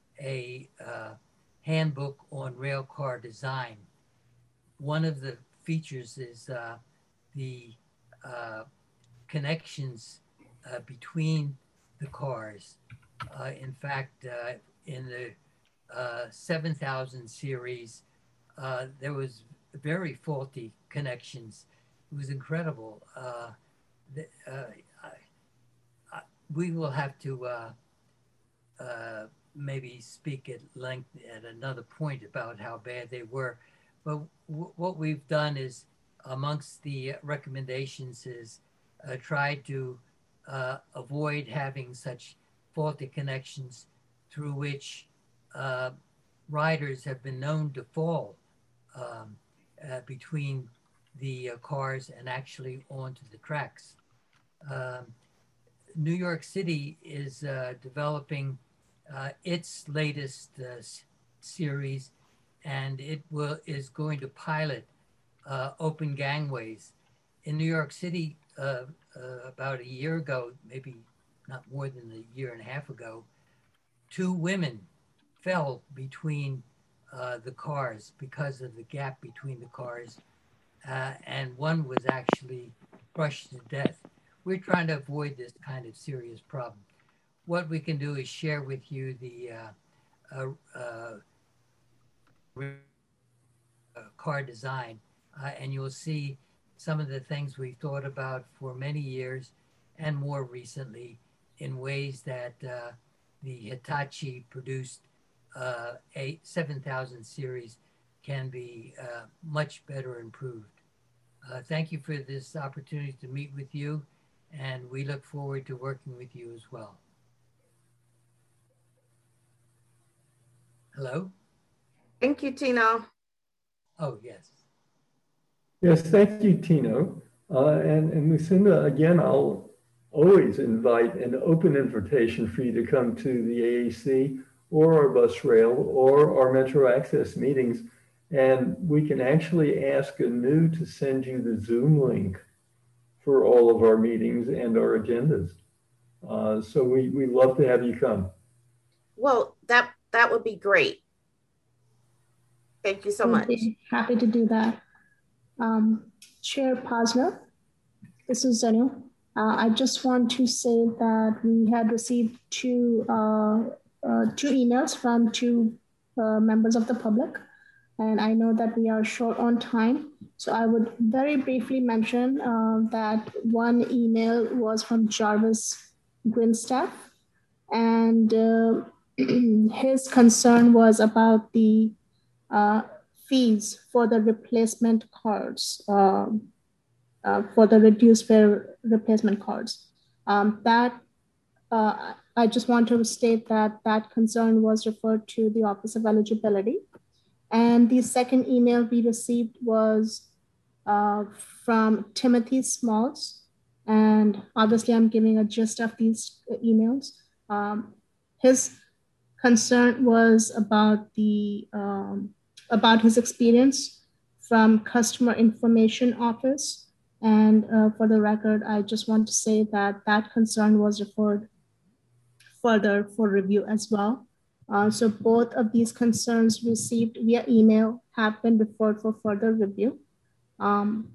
Speaker 3: a uh, handbook on railcar design. One of the features is uh, the uh, connections uh, between the cars. Uh, in fact, uh, in the uh, seven thousand series, uh, there was very faulty connections. It was incredible. Uh, the, uh, I, I, we will have to uh, uh, maybe speak at length at another point about how bad they were. But w what we've done is, amongst the recommendations, is uh, try to uh, avoid having such faulty connections through which uh, riders have been known to fall um, uh, between the uh, cars and actually onto the tracks. Um, New York City is uh, developing uh, its latest uh, series, and it will is going to pilot uh, open gangways. In New York City, uh, uh, about a year ago, maybe not more than a year and a half ago, two women fell between uh, the cars because of the gap between the cars, uh, and one was actually crushed to death. We're trying to avoid this kind of serious problem. What we can do is share with you the uh, uh, uh, car design, uh, and you'll see some of the things we've thought about for many years and more recently in ways that uh, the Hitachi produced uh, a seven thousand series can be uh, much better improved. Uh, thank you for this opportunity to meet with you, and we look forward to working with you as well. Hello?
Speaker 10: Thank you, Tino.
Speaker 3: Oh, yes.
Speaker 7: Yes, thank you, Tino. Uh, and, and Lucinda, again, I'll always invite an open invitation for you to come to the A A C or our bus rail or our Metro Access meetings. And we can actually ask Anu to send you the Zoom link for all of our meetings and our agendas. Uh, so we, we love to have you come.
Speaker 10: Well, that, that would be great. Thank you so much.
Speaker 1: Happy to do that. Um, Chair Posner, this is Zanu. Uh, I just want to say that we had received two, uh, uh, two emails from two uh, members of the public, and I know that we are short on time. So I would very briefly mention uh, that one email was from Jarvis Grinstaff, and uh, his concern was about the uh, fees for the replacement cards, um, uh, for the reduced fare replacement cards. Um, that, uh, I just want to state that that concern was referred to the Office of Eligibility. And the second email we received was uh, from Timothy Smalls. And obviously I'm giving a gist of these emails. Um, his concern was about the, um, about his experience from Customer Information Office. And uh, for the record, I just want to say that that concern was referred further for review as well. Uh, so both of these concerns received via email have been referred for further review. Um,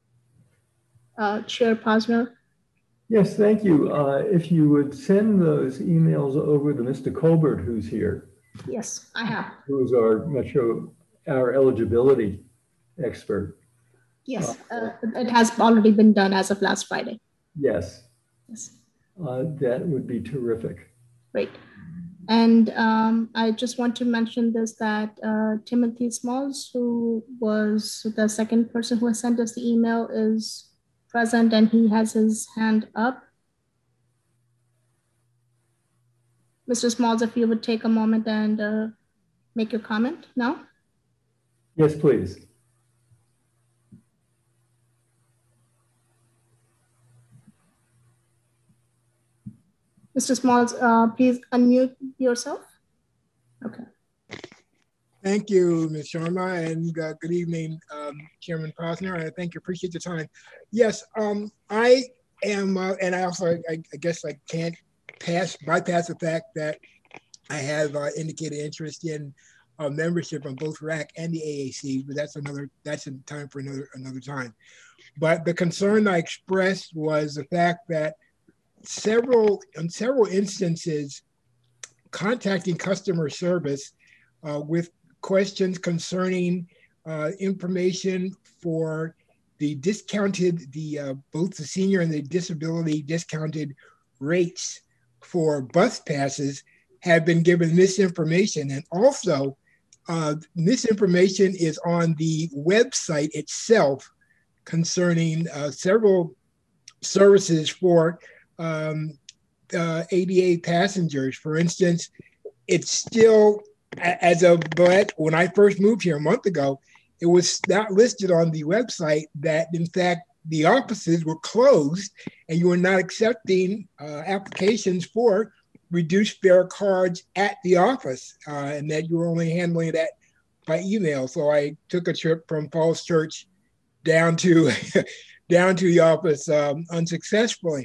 Speaker 1: uh, Chair Posner.
Speaker 7: Yes, thank you. Uh, if you would send those emails over to Mister Colbert, who's here.
Speaker 1: Yes, I have.
Speaker 7: Who's our Metro, our eligibility expert.
Speaker 1: Yes, uh, it has already been done as of last Friday.
Speaker 7: Yes.
Speaker 1: Yes.
Speaker 7: Uh, that would be terrific.
Speaker 1: Great. And um, I just want to mention this, that uh, Timothy Smalls, who was the second person who has sent us the email, is present and he has his hand up. Mister Smalls, if you would take a moment and uh, make your comment now.
Speaker 7: Yes, please.
Speaker 1: Mister Smalls, uh, please unmute yourself. Okay.
Speaker 14: Thank you, Miz Sharma, and uh, good evening, um, Chairman Posner. I thank you, appreciate the time. Yes, um, I am, uh, and I also, I, I guess I can't pass, bypass the fact that I have uh, indicated interest in uh, membership on both R A C and the A A C, but that's another, that's in time for another, another time. But the concern I expressed was the fact that several, in several instances, contacting customer service uh, with questions concerning uh, information for the discounted, the uh, both the senior and the disability discounted rates for bus passes have been given misinformation. And also, uh, misinformation is on the website itself concerning uh, several services for um, uh, A D A passengers. For instance, it's still, as of when I first moved here a month ago, it was not listed on the website that, in fact, the offices were closed and you were not accepting uh, applications for reduced fare cards at the office, uh, and that you were only handling that by email. So I took a trip from Falls Church down to down to the office um, unsuccessfully.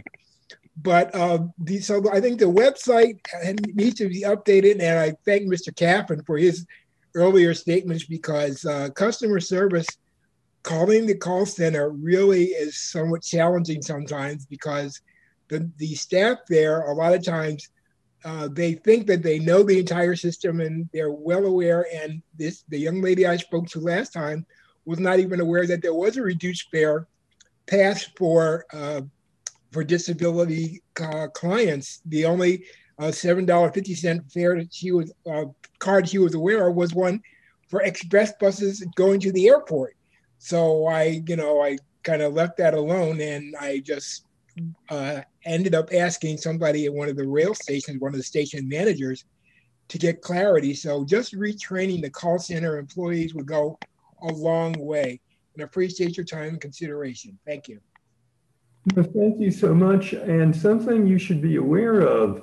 Speaker 14: But uh, the, so I think the website needs to be updated, and I thank Mister Caffin for his earlier statements, because uh, customer service, calling the call center really is somewhat challenging sometimes, because the, the staff there, a lot of times, uh, they think that they know the entire system and they're well aware. And this, the young lady I spoke to last time was not even aware that there was a reduced fare pass for uh, for disability uh, clients. The only uh, seven dollars and fifty cents fare that she was, uh, card she was aware of was one for express buses going to the airport. So I, you know, I kind of left that alone, and I just uh, ended up asking somebody at one of the rail stations, one of the station managers, to get clarity. So just retraining the call center employees would go a long way. And I appreciate your time and consideration. Thank you.
Speaker 7: Well, thank you so much. And something you should be aware of,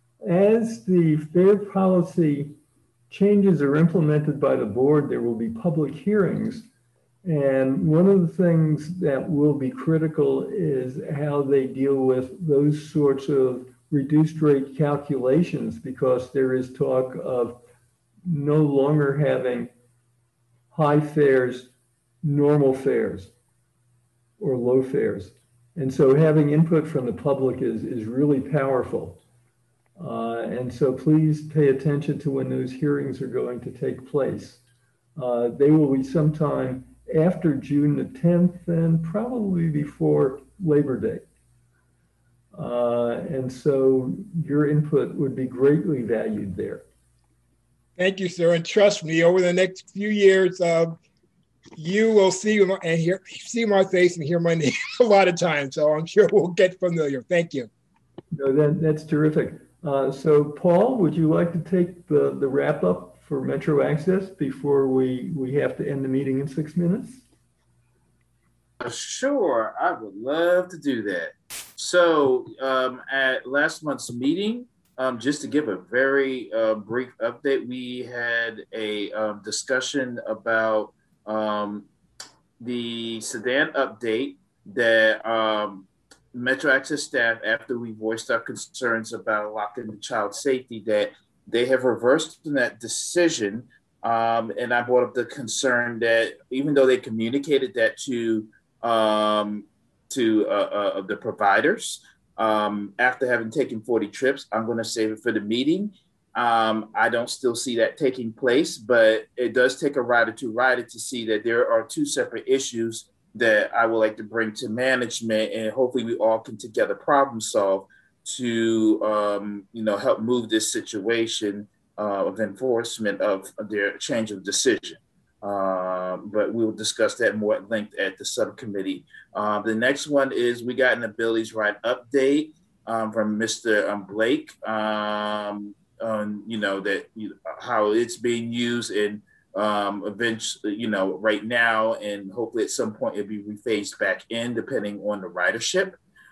Speaker 7: as the fare policy changes are implemented by the board, there will be public hearings. And one of the things that will be critical is how they deal with those sorts of reduced rate calculations, because there is talk of no longer having high fares, normal fares, or low fares. And so having input from the public is, is really powerful. Uh, and so please pay attention to when those hearings are going to take place. Uh, they will be sometime after June the tenth and probably before Labor Day. Uh, and so your input would be greatly valued there.
Speaker 14: Thank you, sir. And trust me, over the next few years, uh, you will see and hear see my face and hear my name a lot of times. So I'm sure we'll get familiar. Thank you.
Speaker 7: No, that, that's terrific. Uh, so Paul, would you like to take the, the wrap up for Metro Access before we, we have to end the meeting in six minutes?
Speaker 11: Sure, I would love to do that. So um, at last month's meeting, um, just to give a very uh, brief update, we had a um, discussion about um, the sedan update that um, Metro Access staff, after we voiced our concerns about locking the child safety, that they have reversed that decision. Um, and I brought up the concern that even though they communicated that to um, to uh, uh, the providers, um, after having taken forty trips, I'm going to save it for the meeting. Um, I don't still see that taking place, but it does take a rider to rider to see that there are two separate issues that I would like to bring to management, and hopefully we all can together problem solve. to, um, you know, help move this situation uh, of enforcement of their change of decision. Uh, but we will discuss that more at length at the subcommittee. Uh, the next one is we got an abilities right update um, from Mister Um, Blake um, on, you know, that you, how it's being used in um, eventually, you know, right now, and hopefully at some point it'll be rephased back in depending on the ridership.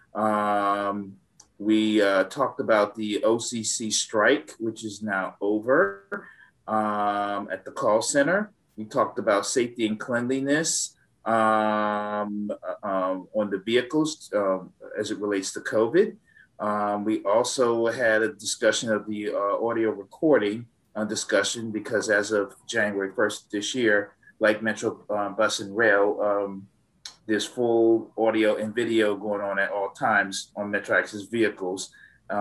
Speaker 11: Um, we uh, talked about the O C C strike, which is now over um, at the call center. We talked about safety and cleanliness um, um, on the vehicles um, as it relates to COVID. Um, we also had a discussion of the uh, audio recording uh, discussion, because as of January first this year, like Metro uh, Bus and Rail, um, there's full audio and video going on at all times on Metro Access vehicles.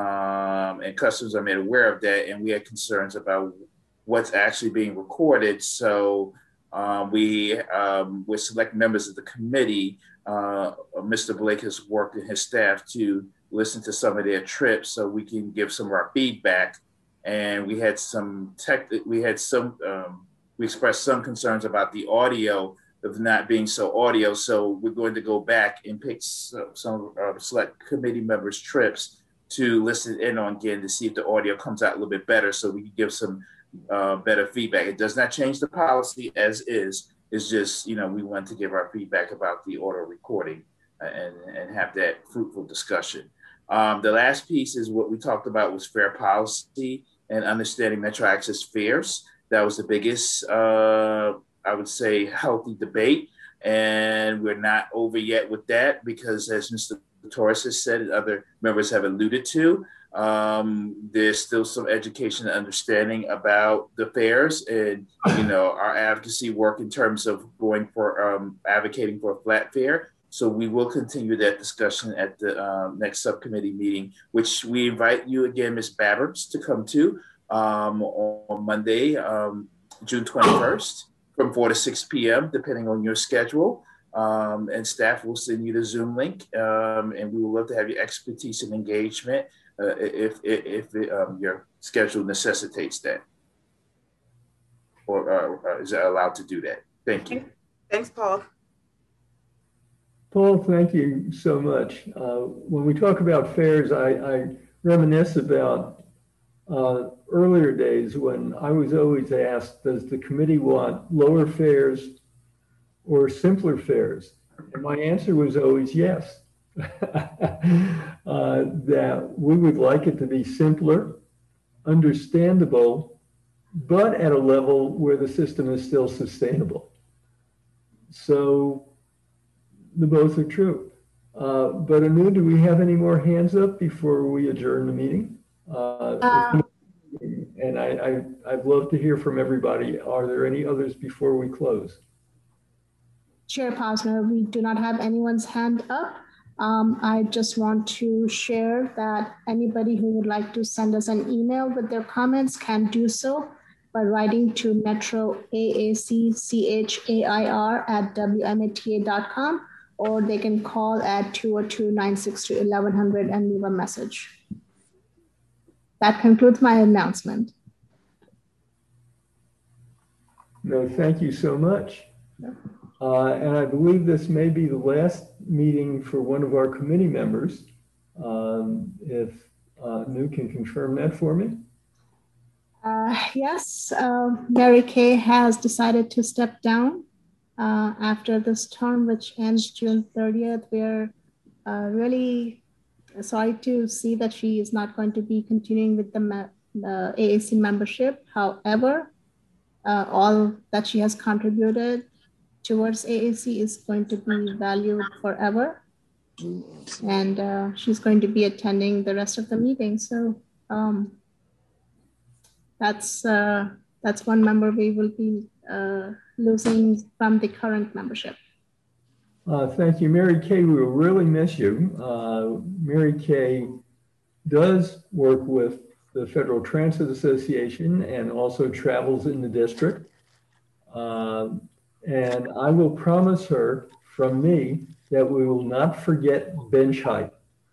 Speaker 11: Um, and customers are made aware of that. And we had concerns about what's actually being recorded. So um, we, um, with select members of the committee, uh, Mister Blake has worked with his staff to listen to some of their trips so we can give some of our feedback. And we had some tech, we had some, um, we expressed some concerns about the audio of not being so audio. So we're going to go back and pick some, some uh, select committee members' trips to listen in on again to see if the audio comes out a little bit better so we can give some uh, better feedback. It does not change the policy as is. It's just, you know, we want to give our feedback about the audio recording and, and have that fruitful discussion. Um, the last piece is what we talked about was fair policy and understanding Metro Access fares. That was the biggest, uh, I would say, healthy debate. And we're not over yet with that because, as Mister Torres has said and other members have alluded to, um, there's still some education and understanding about the fares and, you know, our advocacy work in terms of going for um, advocating for a flat fare. So we will continue that discussion at the uh, next subcommittee meeting, which we invite you again, Miz Babbers, to come to um, on Monday, um, June twenty-first, from four to six p m, depending on your schedule. Um, and staff will send you the Zoom link, um, and we would love to have your expertise and engagement uh, if, if, if it, um, your schedule necessitates that, or uh, is allowed to do that. Thank you.
Speaker 10: Thanks, Paul.
Speaker 7: Paul, thank you so much. Uh, when we talk about fares, I, I reminisce about uh, earlier days when I was always asked, does the committee want lower fares or simpler fares? And my answer was always yes, uh, that we would like it to be simpler, understandable, but at a level where the system is still sustainable. So the both are true. Uh, but Anu, do we have any more hands up before we adjourn the meeting? Uh, uh, and I, I, I'd love to hear from everybody. Are there any others before we close?
Speaker 1: Chair Posner, we do not have anyone's hand up. Um, I just want to share that anybody who would like to send us an email with their comments can do so by writing to Metro A A C C H A I R at W M A T A dot com, or they can call at two oh two, nine six two, eleven hundred and leave a message. That concludes my announcement.
Speaker 7: No, thank you so much. Yeah. Uh, and I believe this may be the last meeting for one of our committee members. Um, if uh, Anu can confirm that for me.
Speaker 1: Uh, yes, uh, Mary Kay has decided to step down uh, after this term, which ends June thirtieth. We're uh, really sorry to see that she is not going to be continuing with the, the A A C membership. However, uh, all that she has contributed towards A A C is going to be valued forever. And uh, she's going to be attending the rest of the meeting. So um, that's, uh, that's one member we will be uh, losing from the current membership.
Speaker 7: Uh, thank you, Mary Kay. We will really miss you. Uh, Mary Kay does work with the Federal Transit Association and also travels in the district. Uh, And I will promise her from me that we will not forget bench height.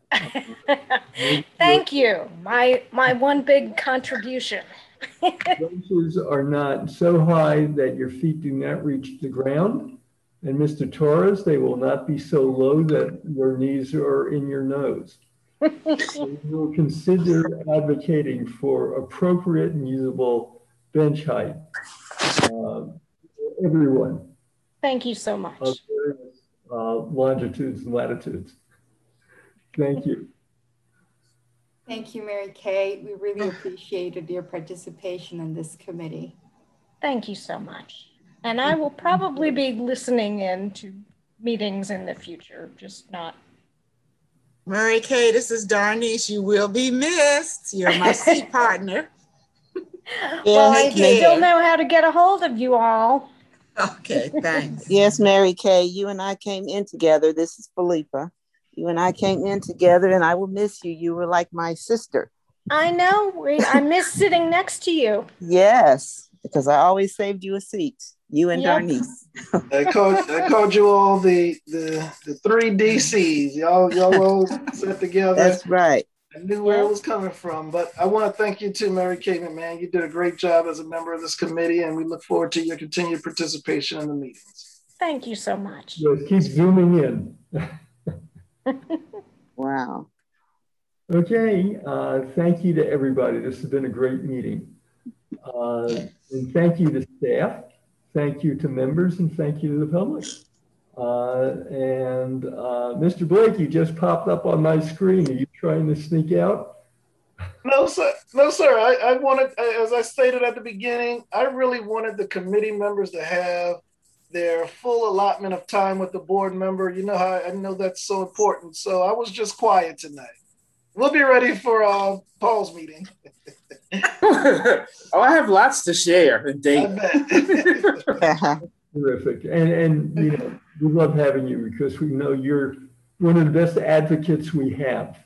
Speaker 15: Thank you. My my one big contribution.
Speaker 7: Benches are not so high that your feet do not reach the ground. And Mister Torres, they will not be so low that your knees are in your nose. So we will consider advocating for appropriate and usable bench height. Uh, everyone.
Speaker 15: Thank you so much.
Speaker 7: Of various uh, longitudes and latitudes. Thank you.
Speaker 5: Thank you, Mary Kay. We really appreciated your participation in this committee.
Speaker 15: Thank you so much. And I will probably be listening in to meetings in the future, just not.
Speaker 13: Mary Kay, this is Darnice. You will be missed. You're my seat partner.
Speaker 15: Well, I
Speaker 9: Yes,
Speaker 15: still know how to get a hold of you all.
Speaker 13: Okay, thanks.
Speaker 9: yes, Mary Kay, you and I came in together. This is Philippa. You and I came in together, and I will miss you. You were like my sister.
Speaker 15: I know. We, I miss sitting next to you.
Speaker 9: Yes, because I always saved you a seat. You and
Speaker 15: Yep.
Speaker 9: Darnice.
Speaker 16: I called I called you all the the the three D Cs. Y'all y'all all set together.
Speaker 9: That's right.
Speaker 16: I knew where it was coming from. But I want to thank you too, Mary Kay, man. You did a great job as a member of this committee, and we look forward to your continued participation in the meetings.
Speaker 15: Thank you so much.
Speaker 7: Yes, keep zooming in.
Speaker 9: Wow.
Speaker 7: Okay, uh, thank you to everybody. This has been a great meeting. Uh, and thank you to staff, thank you to members, and thank you to the public. Uh, and uh, Mister Blake, you just popped up on my screen. Are you trying to sneak out?
Speaker 16: No, sir. No, sir. I, I wanted, as I stated at the beginning, I really wanted the committee members to have their full allotment of time with the board member. You know how I know that's so important. So I was just quiet tonight. We'll be ready for uh, Paul's meeting.
Speaker 11: Oh, I have lots to share and date.
Speaker 7: Terrific. And, and, you know, we love having you because we know you're one of the best advocates we have.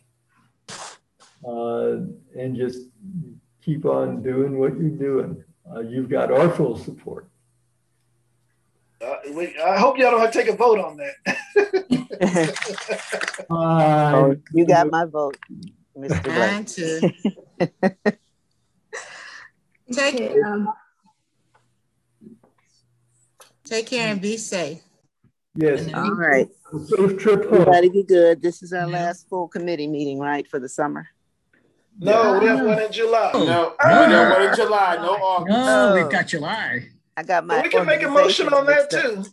Speaker 7: Uh, and just keep on doing what you're doing. Uh, you've got our full support.
Speaker 16: Uh, we, I hope y'all don't have to take a vote on that.
Speaker 7: uh,
Speaker 9: Oh, you got my vote, Mister
Speaker 13: Mine
Speaker 9: Blake.
Speaker 13: too. Take,
Speaker 1: Okay, um,
Speaker 13: take care and be safe.
Speaker 7: Yes.
Speaker 9: All right.
Speaker 7: Safe trip home.
Speaker 9: Everybody be good. This is our last full committee meeting, right, for the summer?
Speaker 16: No, we have one in July.
Speaker 11: No, no,
Speaker 9: Oh.
Speaker 11: no, one in July, no August.
Speaker 8: No,
Speaker 9: Oh.
Speaker 8: we've got July.
Speaker 9: I got my.
Speaker 16: But we can make a motion on that too.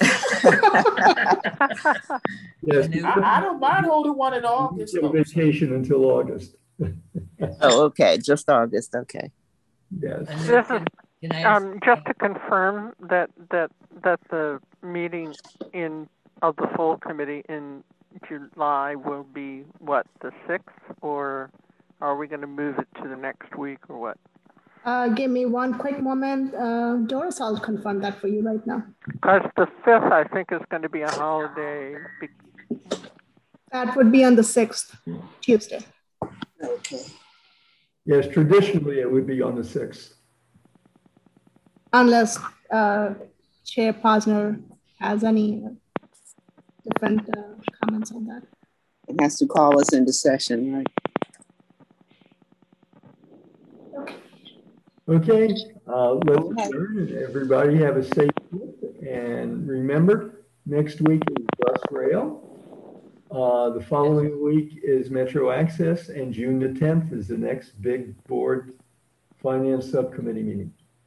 Speaker 7: Yes.
Speaker 11: I, I don't mind holding one in August.
Speaker 7: No vacation until August.
Speaker 9: Oh, okay. Just August. Okay.
Speaker 7: Yes.
Speaker 4: This is, um, just to confirm that, that, that the meeting in, of the full committee in July will be what, the sixth, or are we going to move it to the next week or what?
Speaker 1: uh, give me one quick moment. Uh, Doris, I'll confirm that for you right now.
Speaker 4: Because the fifth, I think, is going to be a holiday.
Speaker 1: That would be on the sixth, Tuesday.
Speaker 9: Okay.
Speaker 7: Yes, traditionally it would be on the sixth.
Speaker 1: Unless uh, Chair Posner has any different uh, comments on that.
Speaker 9: It has to call us into session, right?
Speaker 7: Okay, uh, let's adjourn and everybody have a safe trip. And remember, next week is bus rail. Uh, the following week is Metro Access, and June the tenth is the next big board finance subcommittee meeting.